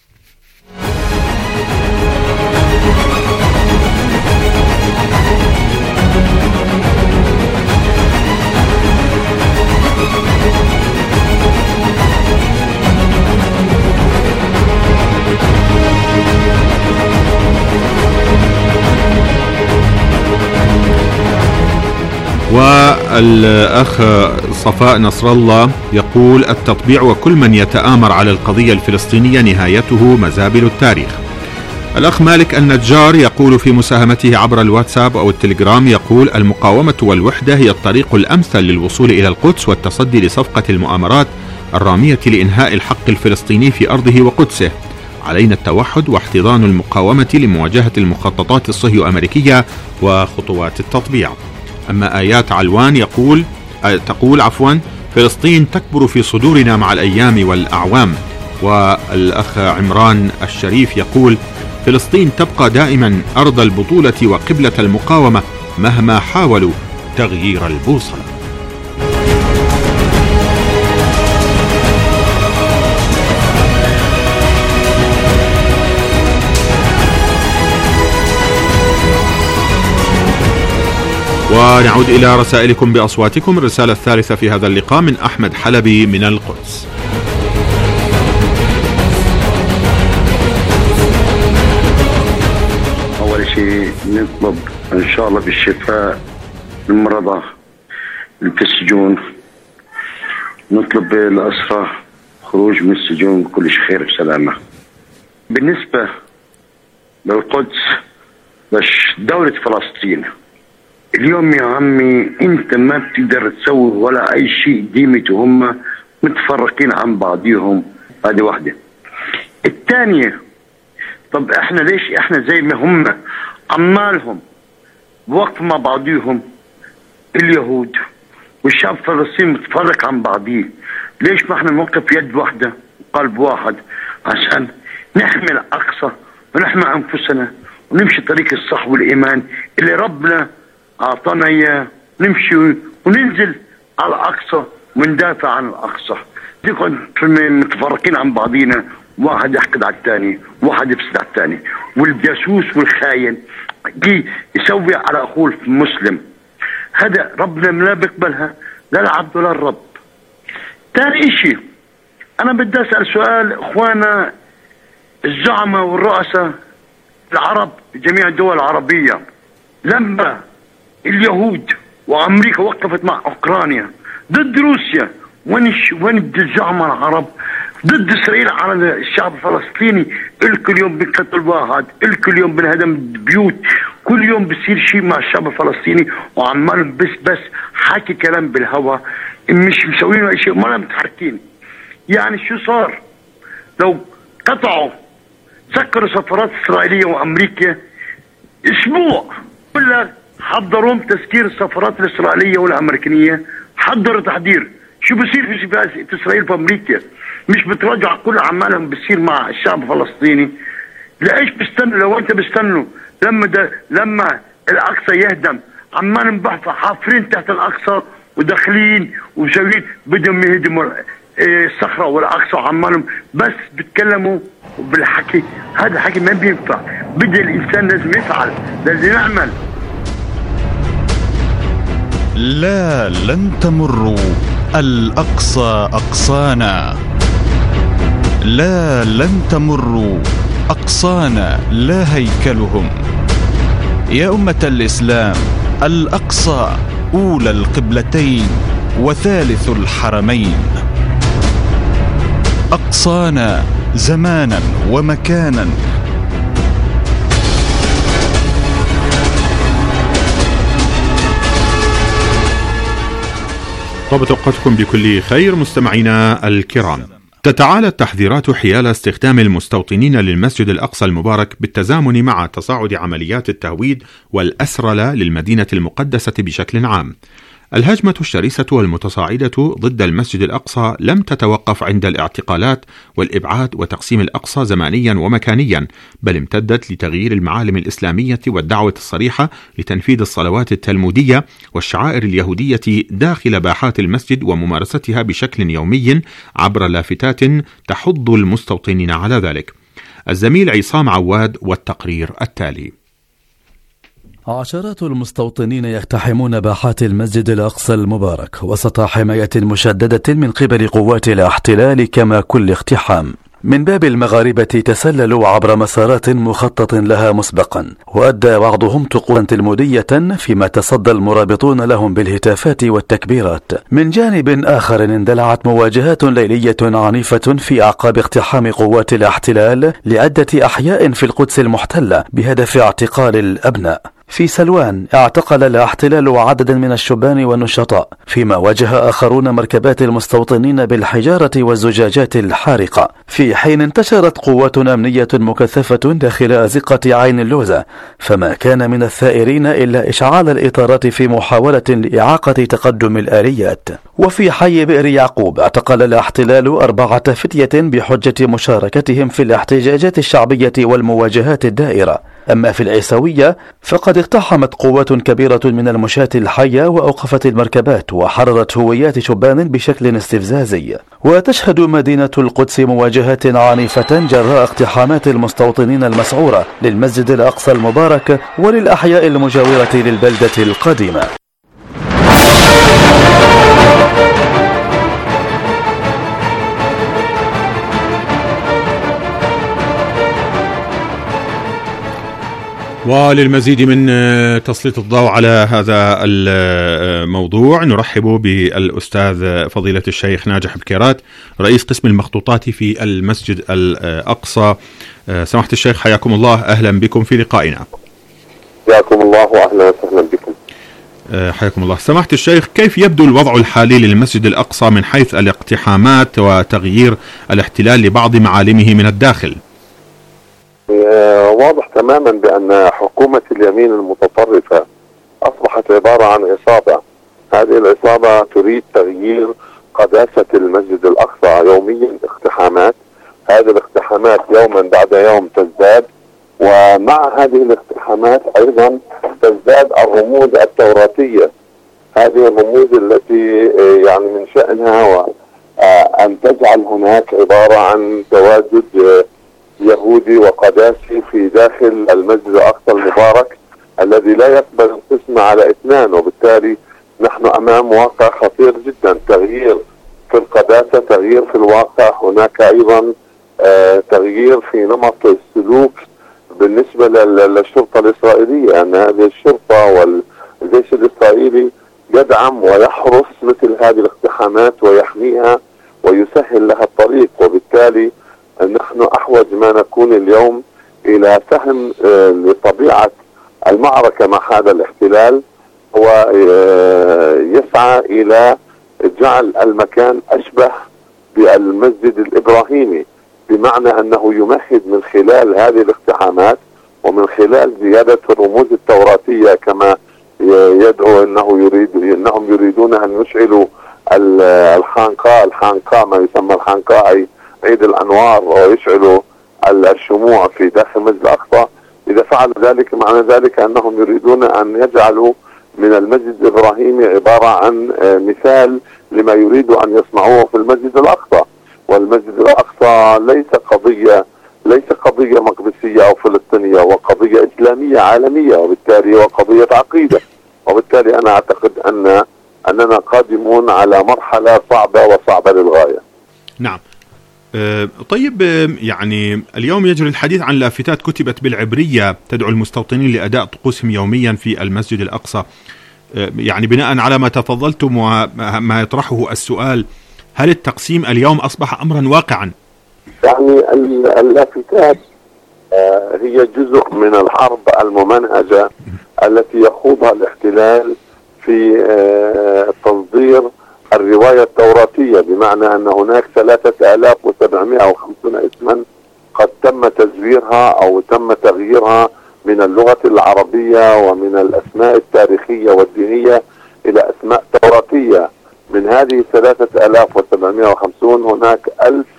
والأخ صفاء نصر الله يقول: التطبيع وكل من يتآمر على القضية الفلسطينية نهايته مزابل التاريخ. الأخ مالك النجار يقول في مساهمته عبر الواتساب أو التليجرام، يقول: المقاومة والوحدة هي الطريق الأمثل للوصول إلى القدس والتصدي لصفقة المؤامرات الرامية لإنهاء الحق الفلسطيني في أرضه وقدسه. علينا التوحد واحتضان المقاومة لمواجهة المخططات الصهيو-أمريكية وخطوات التطبيع. أما آيات علوان تقول فلسطين تكبر في صدورنا مع الأيام والأعوام. والأخ عمران الشريف يقول: فلسطين تبقى دائما أرض البطولة وقبلة المقاومة مهما حاولوا تغيير البوصلة. ونعود إلى رسائلكم بأصواتكم. الرسالة الثالثة في هذا اللقاء من أحمد حلبي من القدس. أول شيء نطلب إن شاء الله بالشفاء للمرضى اللي في السجون، نطلب الأسرى خروج من السجون بكل خير وسلامة. بالنسبة للقدس دولة فلسطين، اليوم يا عمي انت ما بتقدر تسوي ولا اي شيء، ديمته هم متفرقين عن بعضهم. هذه واحدة. الثانية، طب احنا ليش احنا زي ما هم عمالهم وقف مع بعضهم اليهود والشعب الفلسطيني متفرق عن بعضيه، ليش ما احنا نوقف يد واحدة وقلب واحد عشان نحمي الأقصى ونحمي أنفسنا ونمشي طريق الصح والإيمان اللي ربنا أعطانا إياه، نمشي وننزل على الأقصى وندافع عن الأقصى. نكون متفرقين عن بعضينا، واحد يحقد على الثاني، واحد يفسد على الثاني، والجاسوس والخاين جي يسوي على أخوه المسلم. هذا ربنا لا بيقبلها لا العبد ولا الرب. ثاني إشي أنا بدي أسأل سؤال إخوانا الزعماء والرؤساء العرب جميع الدول العربية، لما اليهود وأمريكا وقفت مع أوكرانيا ضد روسيا، وين الزعماء العرب ضد إسرائيل على الشعب الفلسطيني؟ الكل يوم بنقتل واحد، الكل يوم بنهدم بيوت، كل يوم بصير شيء مع الشعب الفلسطيني، وعمالهم بس حكي كلام بالهوا، مش مسويين أي شيء، ما متحركين. يعني شو صار لو قطعوا سكروا سفارات إسرائيلية وأمريكا أسبوع ولا حضروا تسكير السفارات الإسرائيلية والأمريكية؟ حضروا تحضير شو بصير في إسرائيل وأمريكا؟ مش بتراجع كل أعمالهم بتصير مع الشعب الفلسطيني؟ ليش بيستنوا؟ لو أنت بيستنوا لما الأقصى يهدم، عمالهم بحثوا حافرين تحت الأقصى وداخلين ومسوين بدهم يهدموا الصخرة والأقصى، عمالهم بس بيتكلموا بالحكي. هذا الحكي ما بينفع، بدي الإنسان لازم يفعل، لازم يعمل. لا، لن تمروا الأقصى أقصانا، لا لن تمروا أقصانا لا هيكلهم. يا أمة الإسلام، الأقصى أولى القبلتين وثالث الحرمين. أقصانا زمانا ومكانا. طابت أوقاتكم بكل خير مستمعينا الكرام. تتعالى التحذيرات حيال استخدام المستوطنين للمسجد الأقصى المبارك بالتزامن مع تصاعد عمليات التهويد والأسرلة للمدينة المقدسة بشكل عام. الهجمة الشرسة والمتصاعدة ضد المسجد الأقصى لم تتوقف عند الاعتقالات والإبعاد وتقسيم الأقصى زمانيا ومكانيا، بل امتدت لتغيير المعالم الإسلامية والدعوة الصريحة لتنفيذ الصلوات التلمودية والشعائر اليهودية داخل باحات المسجد وممارستها بشكل يومي عبر لافتات تحض المستوطنين على ذلك. الزميل عصام عواد والتقرير التالي. عشرات المستوطنين يقتحمون باحات المسجد الأقصى المبارك وسط حماية مشددة من قبل قوات الاحتلال، كما كل اقتحام من باب المغاربة تسللوا عبر مسارات مخطط لها مسبقا، وأدى بعضهم طقوسا تلمودية فيما تصدى المرابطون لهم بالهتافات والتكبيرات. من جانب آخر اندلعت مواجهات ليلية عنيفة في أعقاب اقتحام قوات الاحتلال لعدة أحياء في القدس المحتلة بهدف اعتقال الأبناء. في سلوان اعتقل الاحتلال عددا من الشبان والنشطاء، فيما واجه آخرون مركبات المستوطنين بالحجارة والزجاجات الحارقة، في حين انتشرت قوات أمنية مكثفة داخل أزقة عين اللوزة، فما كان من الثائرين إلا إشعال الإطارات في محاولة لإعاقة تقدم الآليات. وفي حي بئر يعقوب اعتقل الاحتلال 4 فتية بحجة مشاركتهم في الاحتجاجات الشعبية والمواجهات الدائرة. أما في العيسوية فقد اقتحمت قوات كبيرة من المشاة الحية وأوقفت المركبات وحررت هويات شبان بشكل استفزازي. وتشهد مدينة القدس مواجهات عنيفة جراء اقتحامات المستوطنين المسعورة للمسجد الأقصى المبارك وللأحياء المجاورة للبلدة القديمة. وللمزيد من تسليط الضوء على هذا الموضوع نرحب بالأستاذ فضيلة الشيخ ناجح بكيرات، رئيس قسم المخطوطات في المسجد الأقصى. سماحة الشيخ حياكم الله، أهلا بكم في لقائنا. حياكم الله وأهلا وسهلا بكم. حياكم الله. سماحة الشيخ، كيف يبدو الوضع الحالي للمسجد الأقصى من حيث الاقتحامات وتغيير الاحتلال لبعض معالمه من الداخل؟ واضح تماما بأن حكومة اليمين المتطرفة أصبحت عبارة عن عصابة. هذه العصابة تريد تغيير قداسة المسجد الأقصى. يوميا اقتحامات، هذه الاقتحامات يوما بعد يوم تزداد، ومع هذه الاقتحامات أيضا تزداد الرموز التوراتية. هذه الرموز التي يعني من شأنها أن تجعل هناك عبارة عن تواجد يهودي وقداسي في داخل المسجد الأقصى المبارك الذي لا يقبل القسم على 2، وبالتالي نحن أمام واقع خطير جدا. تغيير في القداسة، تغيير في الواقع. هناك أيضا تغيير في نمط السلوك بالنسبة للشرطة الإسرائيلية، أن هذه الشرطة والجيش الإسرائيلي يدعم ويحرس مثل هذه الاقتحامات ويحميها ويسهل لها الطريق، وبالتالي نحن أحوج ما نكون اليوم إلى فهم لطبيعة المعركة مع هذا الاحتلال، هو يسعى إلى جعل المكان أشبه بالمسجد الإبراهيمي، بمعنى أنه يمهد من خلال هذه الاقتحامات ومن خلال زيادة الرموز التوراتية، كما يدعو أنهم يريدون أن يشعلوا الحانقاء ما يسمى الحانقاء أي عيد الأنوار، ويشعلوا الشموع في داخل المسجد الأقصى. إذا فعل ذلك معنى ذلك أنهم يريدون أن يجعلوا من المسجد الإبراهيمي عبارة عن مثال لما يريدوا أن يصنعوه في المسجد الأقصى. والمسجد الأقصى ليس قضية مقدسية أو فلسطينية، وقضية إسلامية عالمية، وبالتالي هو قضية عقيدة. وبالتالي أنا أعتقد أننا قادمون على مرحلة صعبة للغاية. نعم. طيب، يعني اليوم يجري الحديث عن لافتات كتبت بالعبرية تدعو المستوطنين لأداء طقوسهم يوميا في المسجد الأقصى. يعني بناء على ما تفضلتم وما يطرحه السؤال، هل التقسيم اليوم أصبح أمرا واقعا؟ يعني اللافتات هي جزء من الحرب الممنهجة التي يخوضها الاحتلال في تصدير الرواية التوراتية، بمعنى أن هناك 3750 اسما قد تم تزويرها أو تم تغييرها من اللغة العربية ومن الأسماء التاريخية والدينية إلى أسماء توراتية. من هذه 3750 هناك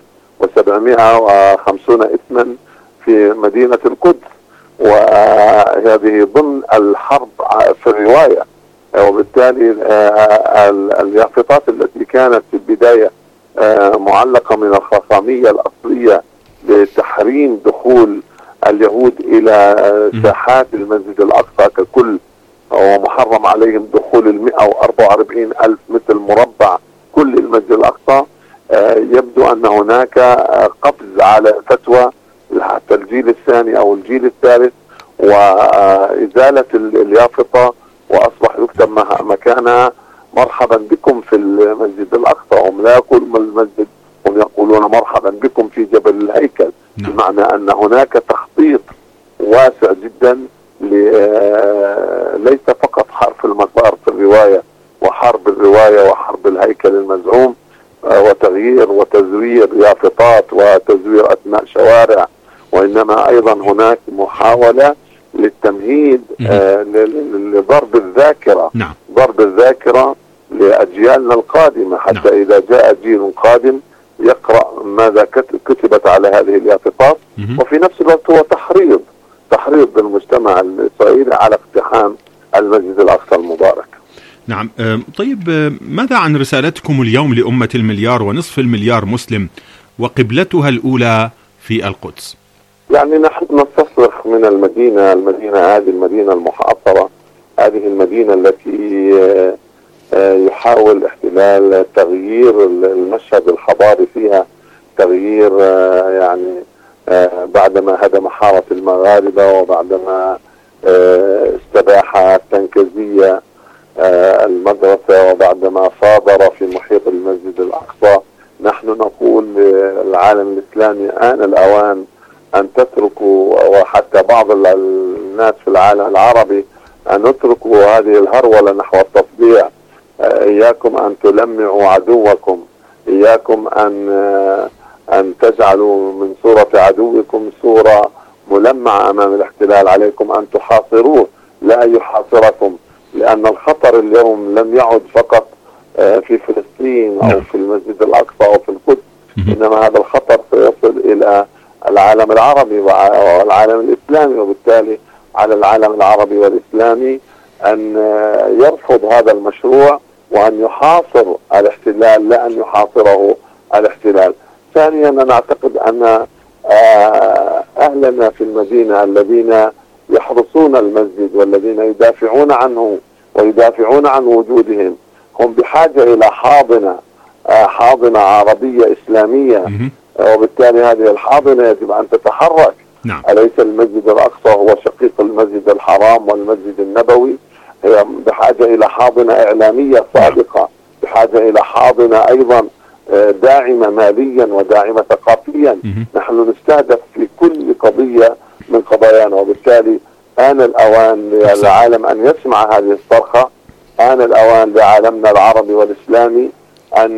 1750 اسما في مدينة القدس، وهذه ضمن الحرب في الرواية. وبالتالي اليافطات التي كانت في البداية معلقة من الخصامية الأصلية لتحريم دخول اليهود إلى ساحات المسجد الأقصى ككل، ومحرم عليهم دخول 144 ألف متر مربع كل المسجد الأقصى، يبدو أن هناك قفز على فتوى حتى الجيل الثاني أو الجيل الثالث وإزالة اليافطة، وأصبح يكتب مكانها مرحبا بكم في المسجد الأقصى. هم لا يقولون المسجد، هم يقولون مرحبا بكم في جبل الهيكل. بمعنى أن هناك تخطيط واسع جدا ليس فقط حرف المسار في الرواية وحرب الرواية وحرب الهيكل المزعوم وتغيير وتزوير يافطات وتزوير أسماء شوارع، وإنما أيضا هناك محاولة للتمهيد لضرب الذاكرة. ضرب الذاكرة لأجيالنا القادمة حتى إذا جاء جيل قادم يقرأ ماذا كتبت على هذه اليافطات، وفي نفس الوقت هو تحريض المجتمع الإسرائيلي على اقتحام المسجد الأقصى المبارك. نعم. طيب، ماذا عن رسالتكم اليوم لأمة 1.5 مليار مسلم وقبلتها الأولى في القدس؟ يعني نحن نستصرخ من المدينة هذه المدينة المحاصرة، هذه المدينة التي يحاول الاحتلال تغيير المشهد الحضاري فيها، تغيير يعني بعدما هدم حارة المغاربة وبعدما استباح التنكزية المدرسة وبعدما صادر في محيط المسجد الأقصى. نحن نقول للعالم الإسلامي آن الأوان أن تتركوا، وحتى بعض الناس في العالم العربي أن يتركوا هذه الهرولة نحو التطبيع. إياكم أن تلمعوا عدوكم، إياكم أن تجعلوا من صورة عدوكم صورة ملمعة أمام الاحتلال. عليكم أن تحاصروه لا يحاصركم، لأن الخطر اليوم لم يعد فقط في فلسطين أو في المسجد الأقصى أو في القدس، إنما هذا الخطر سيصل إلى العالم العربي والعالم الإسلامي. وبالتالي على العالم العربي والإسلامي أن يرفض هذا المشروع وأن يحاصر الاحتلال لا أن يحاصره الاحتلال. ثانيا، أنا أعتقد أن أهلنا في المدينة الذين يحرسون المسجد والذين يدافعون عنه ويدافعون عن وجودهم هم بحاجة إلى حاضنة عربية إسلامية، وبالتالي هذه الحاضنة يجب أن تتحرك. أليس المسجد الأقصى هو شقيق المسجد الحرام والمسجد النبوي؟ هي بحاجة إلى حاضنة إعلامية صادقة، بحاجة إلى حاضنة أيضا داعمة ماليا وداعمة ثقافيا. نحن نستهدف في كل قضية من قضايانا، وبالتالي آن الأوان للعالم أن يسمع هذه الصرخة، آن الأوان لعالمنا العربي والإسلامي أن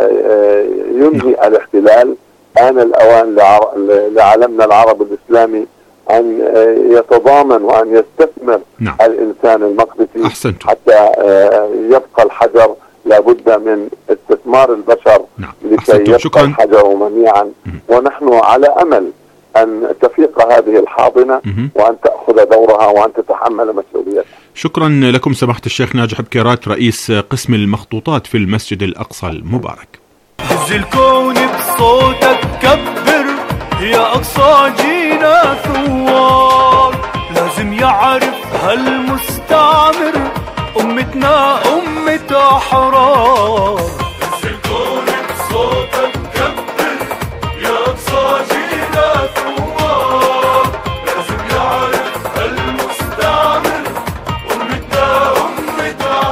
ينهي الاحتلال، آن الأوان لعالمنا العربي والإسلامي أن يتضامن وأن يستثمر الإنسان المقدسي حتى يبقى الحجر. لابد من استثمار البشر لكي يبقى الحجر منيعا، ونحن على أمل أن تفيق هذه الحاضنة وأن تأخذ دورها وأن تتحمل مسؤوليتها. شكرا لكم سماحة الشيخ ناجح بكيرات، رئيس قسم المخطوطات في المسجد الأقصى المبارك. هز الكون بصوتك كبر يا أقصى جينا ثوار، لازم يعرف هالمستعمر أمتنا أمة أحرار. هز الكون بصوتك كبر يا أقصى جينا ثوار، لازم يعرف هالمستعمر أمتنا أمة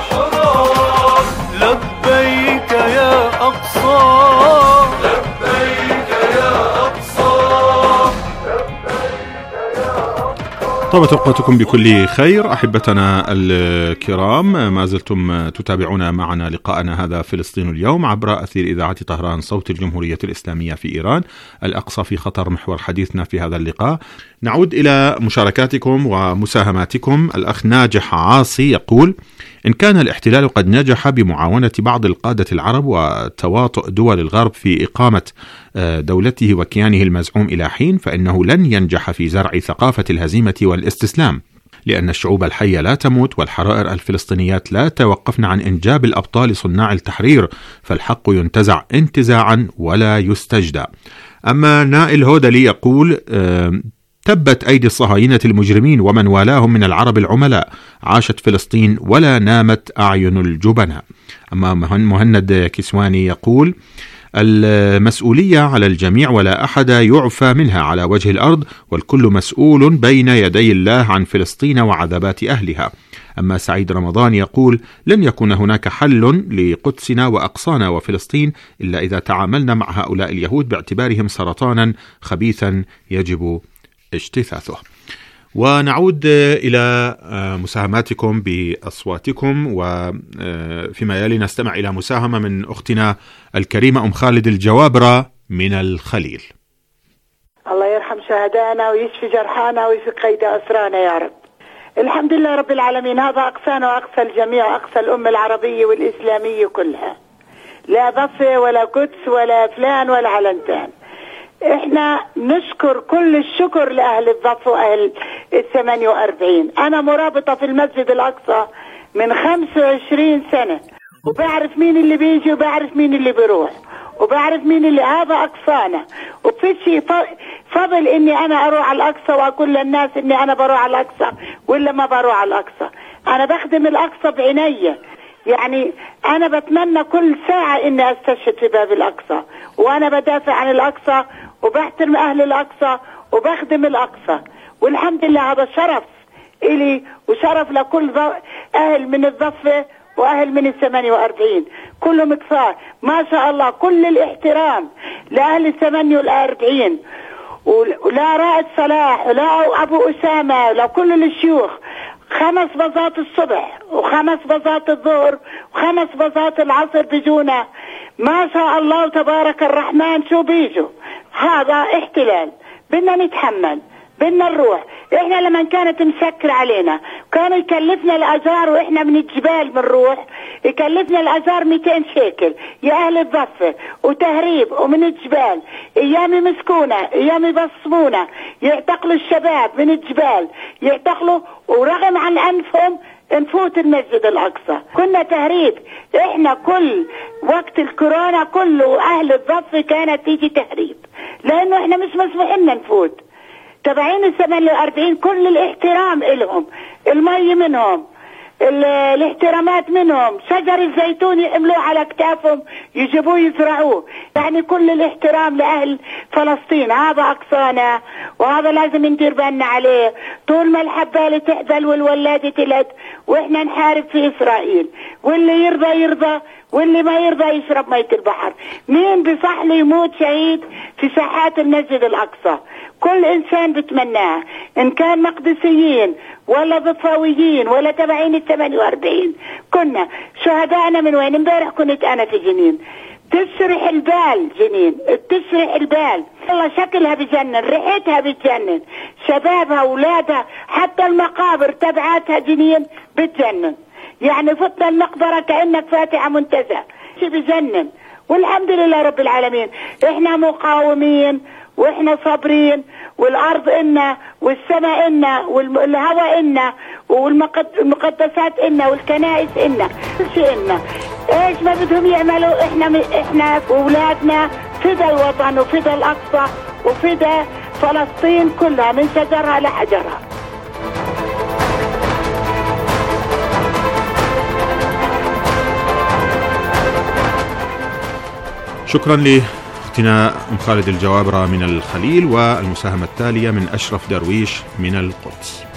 طابت أوقاتكم بكل خير أحبتنا الكرام، ما زلتم تتابعون معنا لقاءنا هذا فلسطين اليوم عبر أثير إذاعة طهران صوت الجمهورية الإسلامية في إيران. الأقصى في خطر محور حديثنا في هذا اللقاء. نعود إلى مشاركاتكم ومساهماتكم. الأخ ناجح عاصي يقول: إن كان الاحتلال قد نجح بمعاونة بعض القادة العرب وتواطؤ دول الغرب في إقامة دولته وكيانه المزعوم إلى حين، فإنه لن ينجح في زرع ثقافة الهزيمة والاستسلام، لأن الشعوب الحية لا تموت والحرائر الفلسطينيات لا توقفن عن إنجاب الأبطال صناع التحرير، فالحق ينتزع انتزاعا ولا يستجدى. أما نائل هودلي يقول: تبت أيدي الصهاينة المجرمين ومن والاهم من العرب العملاء، عاشت فلسطين ولا نامت أعين الجبناء. أما مهند كسواني يقول: المسؤولية على الجميع ولا أحد يعفى منها على وجه الأرض، والكل مسؤول بين يدي الله عن فلسطين وعذابات أهلها. أما سعيد رمضان يقول: لن يكون هناك حل لقدسنا وأقصانا وفلسطين إلا إذا تعاملنا مع هؤلاء اليهود باعتبارهم سرطانا خبيثا يجب اجتثاثه. ونعود إلى مساهماتكم بأصواتكم، وفيما يلي نستمع إلى مساهمة من أختنا الكريمة أم خالد الجوابرة من الخليل. الله يرحم شهدائنا ويشفي جرحانا ويفك قيد أسرانا يا رب. الحمد لله رب العالمين. هذا أقصانا وأقصى الجميع، أقصى الأمة العربية والإسلامية كلها، لا ضفة ولا قدس ولا فلان ولا علنتان. احنا نشكر كل الشكر لأهل الضفة وأهل 48. أنا مرابطة في المسجد الأقصى من 25 سنة، وبعرف مين اللي بيجي وبعرف مين اللي بيروح وبعرف مين اللي هذا أقصانا. وبفيش فضل إني أنا أروح على الأقصى وأقول للناس إني أنا بروح على الأقصى ولا ما بروح على الأقصى. أنا بخدم الأقصى بعناية، يعني أنا بتمنى كل ساعة إني أستشهد في باب الأقصى، وأنا بدافع عن الأقصى وبحترم أهل الأقصى وبخدم الأقصى. والحمد لله هذا شرف إلي وشرف لكل أهل من الضفة وأهل من 48 كلهم كفار ما شاء الله. كل الاحترام لأهل 48 ولا رائد صلاح ولا أبو أسامة ولا كل الشيوخ. 5 بزات الصبح و5 بزات الظهر و5 بزات العصر بيجونا ما شاء الله وتبارك الرحمن. شو بيجوا؟ هذا احتلال، بدنا نتحمل، بدنا نروح. احنا لما كانت مسكر علينا كانوا يكلفنا الأجار واحنا من الجبال بنروح، يكلفنا الأجار 200 شيكل يا أهل الضفة، وتهريب ومن الجبال. ايام يمسكونا، ايام يبصمونا، يعتقلوا الشباب من الجبال، يعتقلوا ورغم عن أنفهم نفوت المسجد الأقصى. كنا تهريب. احنا كل وقت الكورونا كله أهل الضفة كانت تيجي تهريب، لأنه احنا مش مسموح لنا نفوت. تبعين 48 كل الاحترام إلهم، المي منهم، الاحترامات منهم، شجر الزيتون يحملوه على اكتافهم يجيبوه يزرعوه. يعني كل الاحترام لأهل فلسطين. هذا أقصانا وهذا لازم ندير بالنا عليه. طول ما الحبالة تحبل والولادة تلد واحنا نحارب في إسرائيل، واللي يرضى يرضى واللي ما يرضى يشرب مية البحر. مين بصح له يموت شهيد في ساحات المسجد الأقصى؟ كل إنسان بتمناه، إن كان مقدسيين ولا ضفاويين ولا تبعين 48. كنا شهدائنا من وين؟ امبارح كنت أنا في جنين. تسرح البال جنين، تسرح البال. والله شكلها بجنن، ريحتها بتجنن، شبابها أولادها حتى المقابر تبعاتها جنين بتجنن. يعني فتنا المقبرة كأنك فاتحة منتزه، شي بجنن. والحمد لله رب العالمين. احنا مقاومين واحنا صابرين، والارض إلنا والسماء إلنا والهواء إلنا والمقدسات إلنا والكنائس إلنا، كل شيء إلنا. ايش ما بدهم يعملوا احنا واولادنا فدا الوطن وفدا الأقصى وفدا فلسطين كلها من شجرها لحجرها. شكرا لأختنا أم خالد الجوابرة من الخليل. والمساهمة التالية من أشرف درويش من القدس.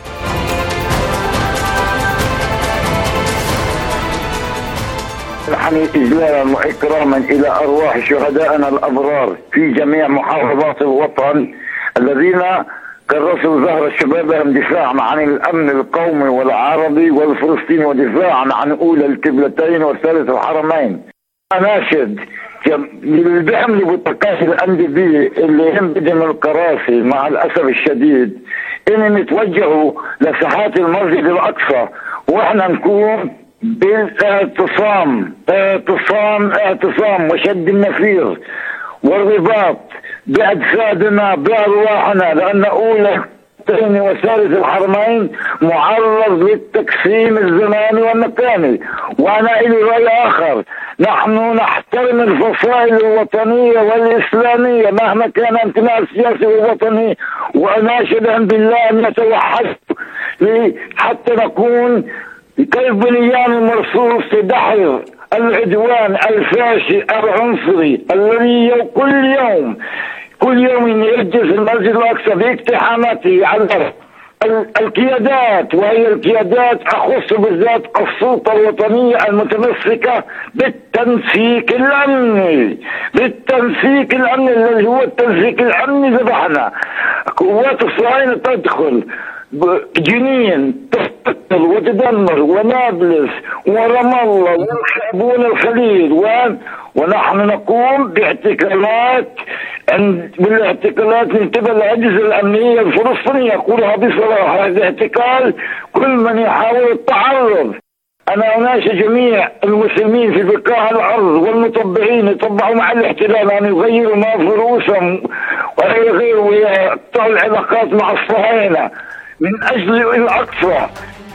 نحن إجلالا وإكراما إلى أرواح شهدائنا الأبرار في جميع محافظات الوطن الذين كرسوا ظهر شبابهم دفاعا عن الأمن القومي والعربي والفلسطيني ودفاعا عن أولى القبلتين وثالث الحرمين. أناشد اللي بيعملوا بطاقات الأمن دي اللي هم بدهم القراسي مع الأسف الشديد إن نتوجهوا لساحات المسجد الأقصى وإحنا نكون بالاعتصام اعتصام وشد النفير والرباط بأجسادنا بأرواحنا، لأن أولى وثالث الحرمين معرض للتقسيم الزماني والمكاني. وأنا إلي رأي آخر، نحن نحترم الفصائل الوطنية والإسلامية مهما كان انتماء السياسي والوطني، وأناشدهم بالله أن يتوحدوا حتى نكون كيف بنيان المرصوص تدحر العدوان الفاشي العنصري الذي كل يوم يهجس المسجد الأقصى باقتحاماته على القيادات، وهي القيادات أخص بالذات السلطة الوطنية المتمسكة بالتنسيق الأمني الذي هو التنسيق الأمني. ذبحنا قوات الصهاينة تدخل جنين تقتل وتدمر ونابلس ورام الله ويحاربون الخليل، ونحن نقوم بالاعتقالات من قبل الأجهزة الأمنية الفلسطينية. يقولها بصراحة هذا اعتقال كل من يحاول التعرض. أنا أناشد جميع المسلمين في بقاع الأرض والمطبعين يطبعوا مع الاحتلال أن يغيروا ما في رؤوسهم ويقطعوا العلاقات مع الصهاينة من أجل الأقصى.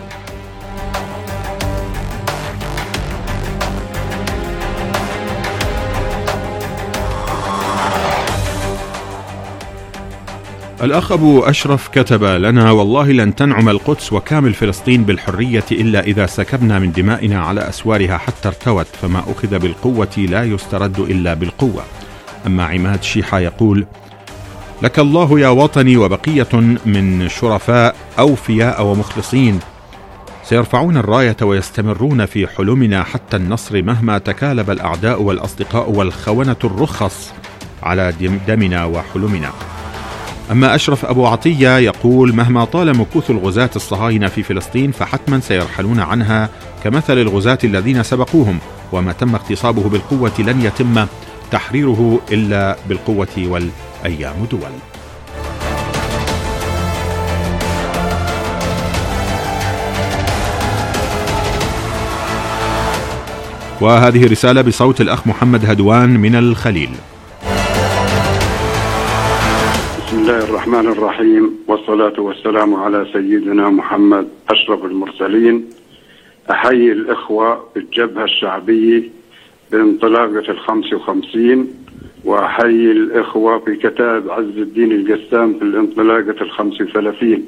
الأخ أبو أشرف كتب لنا: والله لن تنعم القدس وكامل فلسطين بالحرية إلا إذا سكبنا من دمائنا على أسوارها حتى ارتوت، فما أخذ بالقوة لا يسترد إلا بالقوة. أما عماد شيحة يقول: لك الله يا وطني وبقية من شرفاء أوفياء ومخلصين سيرفعون الراية ويستمرون في حلمنا حتى النصر مهما تكالب الأعداء والأصدقاء والخونة الرخص على دمنا وحلمنا. أما أشرف أبو عطية يقول: مهما طال مكوث الغزاة الصهاينة في فلسطين فحتما سيرحلون عنها كمثل الغزاة الذين سبقوهم، وما تم اغتصابه بالقوة لن يتم تحريره إلا بالقوة والأيام دول. وهذه رسالة بصوت الأخ محمد هدوان من الخليل. بسم الله الرحمن الرحيم، والصلاة والسلام على سيدنا محمد أشرف المرسلين. أحيي الإخوة بالجبهة الشعبية بانطلاقة 55، وأحيي الإخوة في كتاب عز الدين القسام في الانطلاقة 35.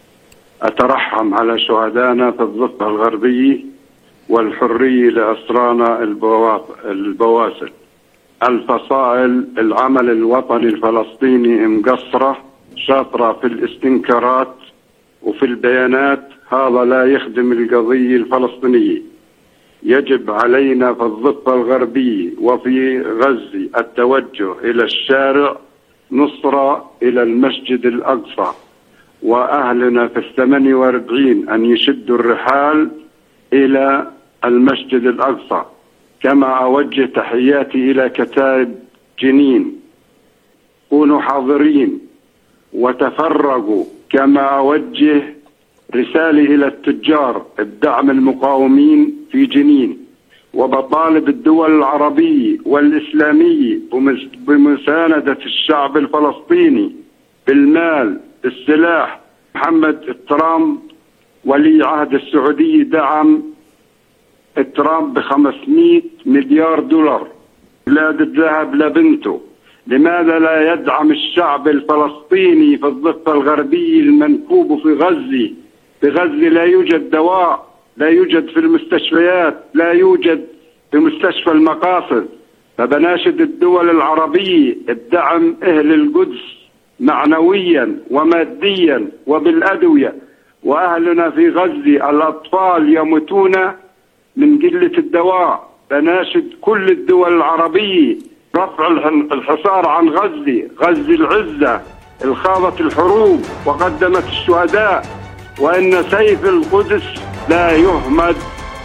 أترحم على شهدائنا في الضفة الغربية والحرية لأسرانا البواسل. الفصائل العمل الوطني الفلسطيني مقصرة شاطرة في الاستنكارات وفي البيانات، هذا لا يخدم القضية الفلسطينية. يجب علينا في الضفة الغربية وفي غزة التوجه إلى الشارع نصرة إلى المسجد الأقصى، وأهلنا في 48 أن يشدوا الرحال إلى المسجد الأقصى. كما أوجه تحياتي إلى كتائب جنين، كونوا حاضرين وتفرقوا. كما أوجه رسالة إلى التجار بدعم المقاومين في جنين، وبطالب الدول العربية والإسلامية بمساندة الشعب الفلسطيني بالمال بالسلاح. محمد ترامب ولي عهد السعودية دعم ترامب ب500 مليار دولار. بلاد الذهب لبنته. لماذا لا يدعم الشعب الفلسطيني في الضفة الغربية المنكوب في غزة؟ في غزة لا يوجد دواء، لا يوجد في المستشفيات، لا يوجد في مستشفى المقاصد. فبناشد الدول العربية الدعم أهل القدس معنويا وماديا وبالأدوية. وأهلنا في غزة الأطفال يموتون من قلة الدواء. بناشد كل الدول العربية رفع الحصار عن غزة العزة خاضت الحروب وقدمت الشهداء، وأن سيف القدس لا يهمد.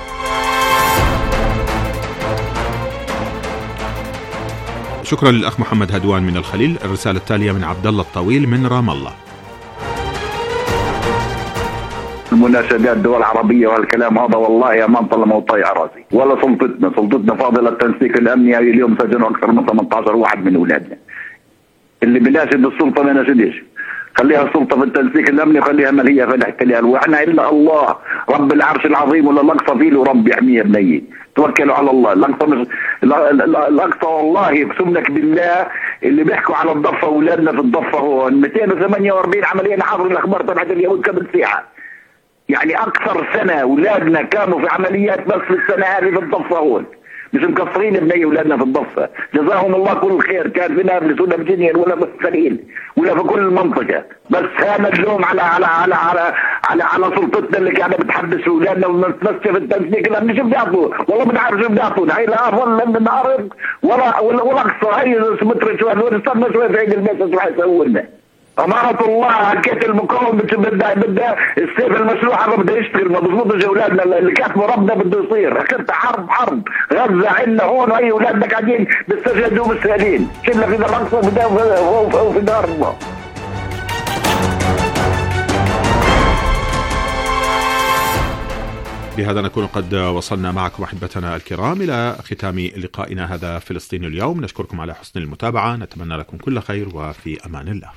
شكرا للأخ محمد هدوان من الخليل. الرسالة التالية من عبد الله الطويل من رام الله. المناشدات الدول العربية والكلام هذا والله يا ما طلع موطي على راسي، ولا سلطتنا فاضلة التنسيق الأمني اليوم سجنوا أكثر من 18 واحد من أولادنا. اللي بناشد السلطة ما ناشدش، خليها السلطة في التنسيق الأمني وخليها مالية في الاحتلال، وإحنا إلا الله رب العرش العظيم ولا الأقصى فيه له رب يحميه بنيه. توكلوا على الله. الأقصى والله يقسملك بالله اللي بيحكوا على الضفة أولادنا في الضفة هو 248 عملية حاضر الأخبار تبعت اليهود قبل ساعة. يعني أكثر سنة أولادنا كانوا في عمليات بس في السنة هذه في الضفة هون، مش مقصرين بني أولادنا في الضفة. جزاهم الله كل الخير، كان في نابلس ولا في جنين ولا في الخليل ولا في كل المنطقة. بس هذا اللوم على سلطتنا اللي كانت بتحبس أولادنا ومتمسكة في التنسيق. لا مش بيعطوا والله ما نعرف شو بيعطونا. هاي لا ولا الأرض ولا أقصى. هاي سمتر شوية ونستنى شوية في عيد الميسة شو حيسووا لنا. أمارة الله حكيت المقاوم بدها السيف المشروع هذا بده يشتغل. ما بظبطش أولادنا اللي كاتبه ربنا بده يصير. أخذت حرب غزة عندنا هون وهي أولادنا قاعدين بيستجدوا بالسهلين. شلنا في الأقصى وفي دار الله. بهذا نكون قد وصلنا معكم أحبتنا الكرام إلى ختام لقائنا هذا فلسطين اليوم. نشكركم على حسن المتابعة، نتمنى لكم كل خير وفي أمان الله.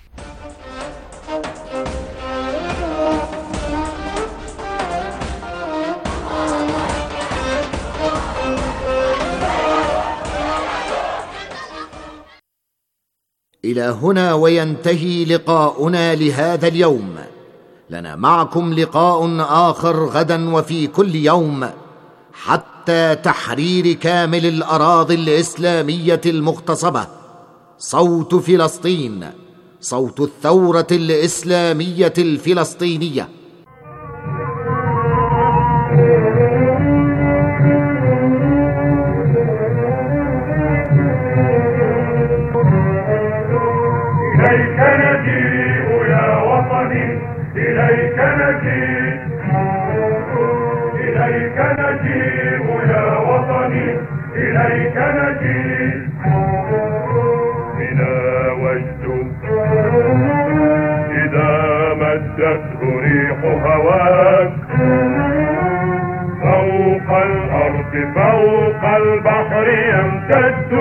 إلى هنا وينتهي لقاؤنا لهذا اليوم. لنا معكم لقاء آخر غدا وفي كل يوم حتى تحرير كامل الأراضي الإسلامية المغتصبة. صوت فلسطين، صوت الثورة الإسلامية الفلسطينية. إليك نجيء يا وطني، إليك نجيء، إليك نجيء يا وطني، إليك نجيء. بنا وجد إذا مدته ريح هواك فوق الأرض فوق البحر يمتد.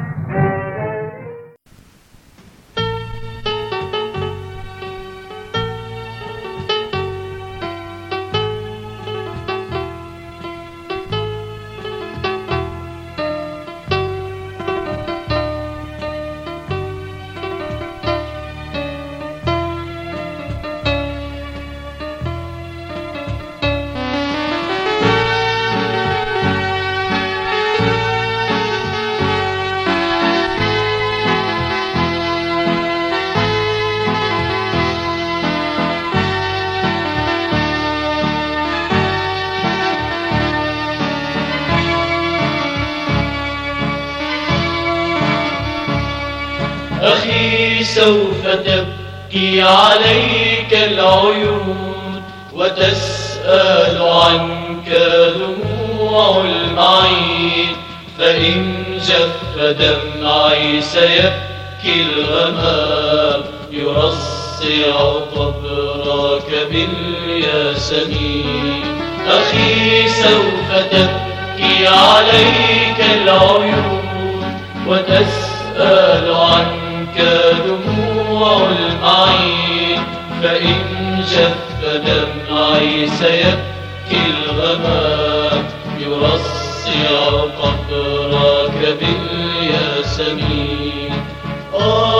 أخي سوف تبكي عليك العيون وتسأل عنك دموع المعين، فإن جف دمعي سيبكي الغمام يرصع قبرك بالياسمين. أخي سوف تبكي عليك العيون وتسأل عنك دموع المعين، فإن جف دمعي سيبكي الغمام يرصع قبرك بالياسمين.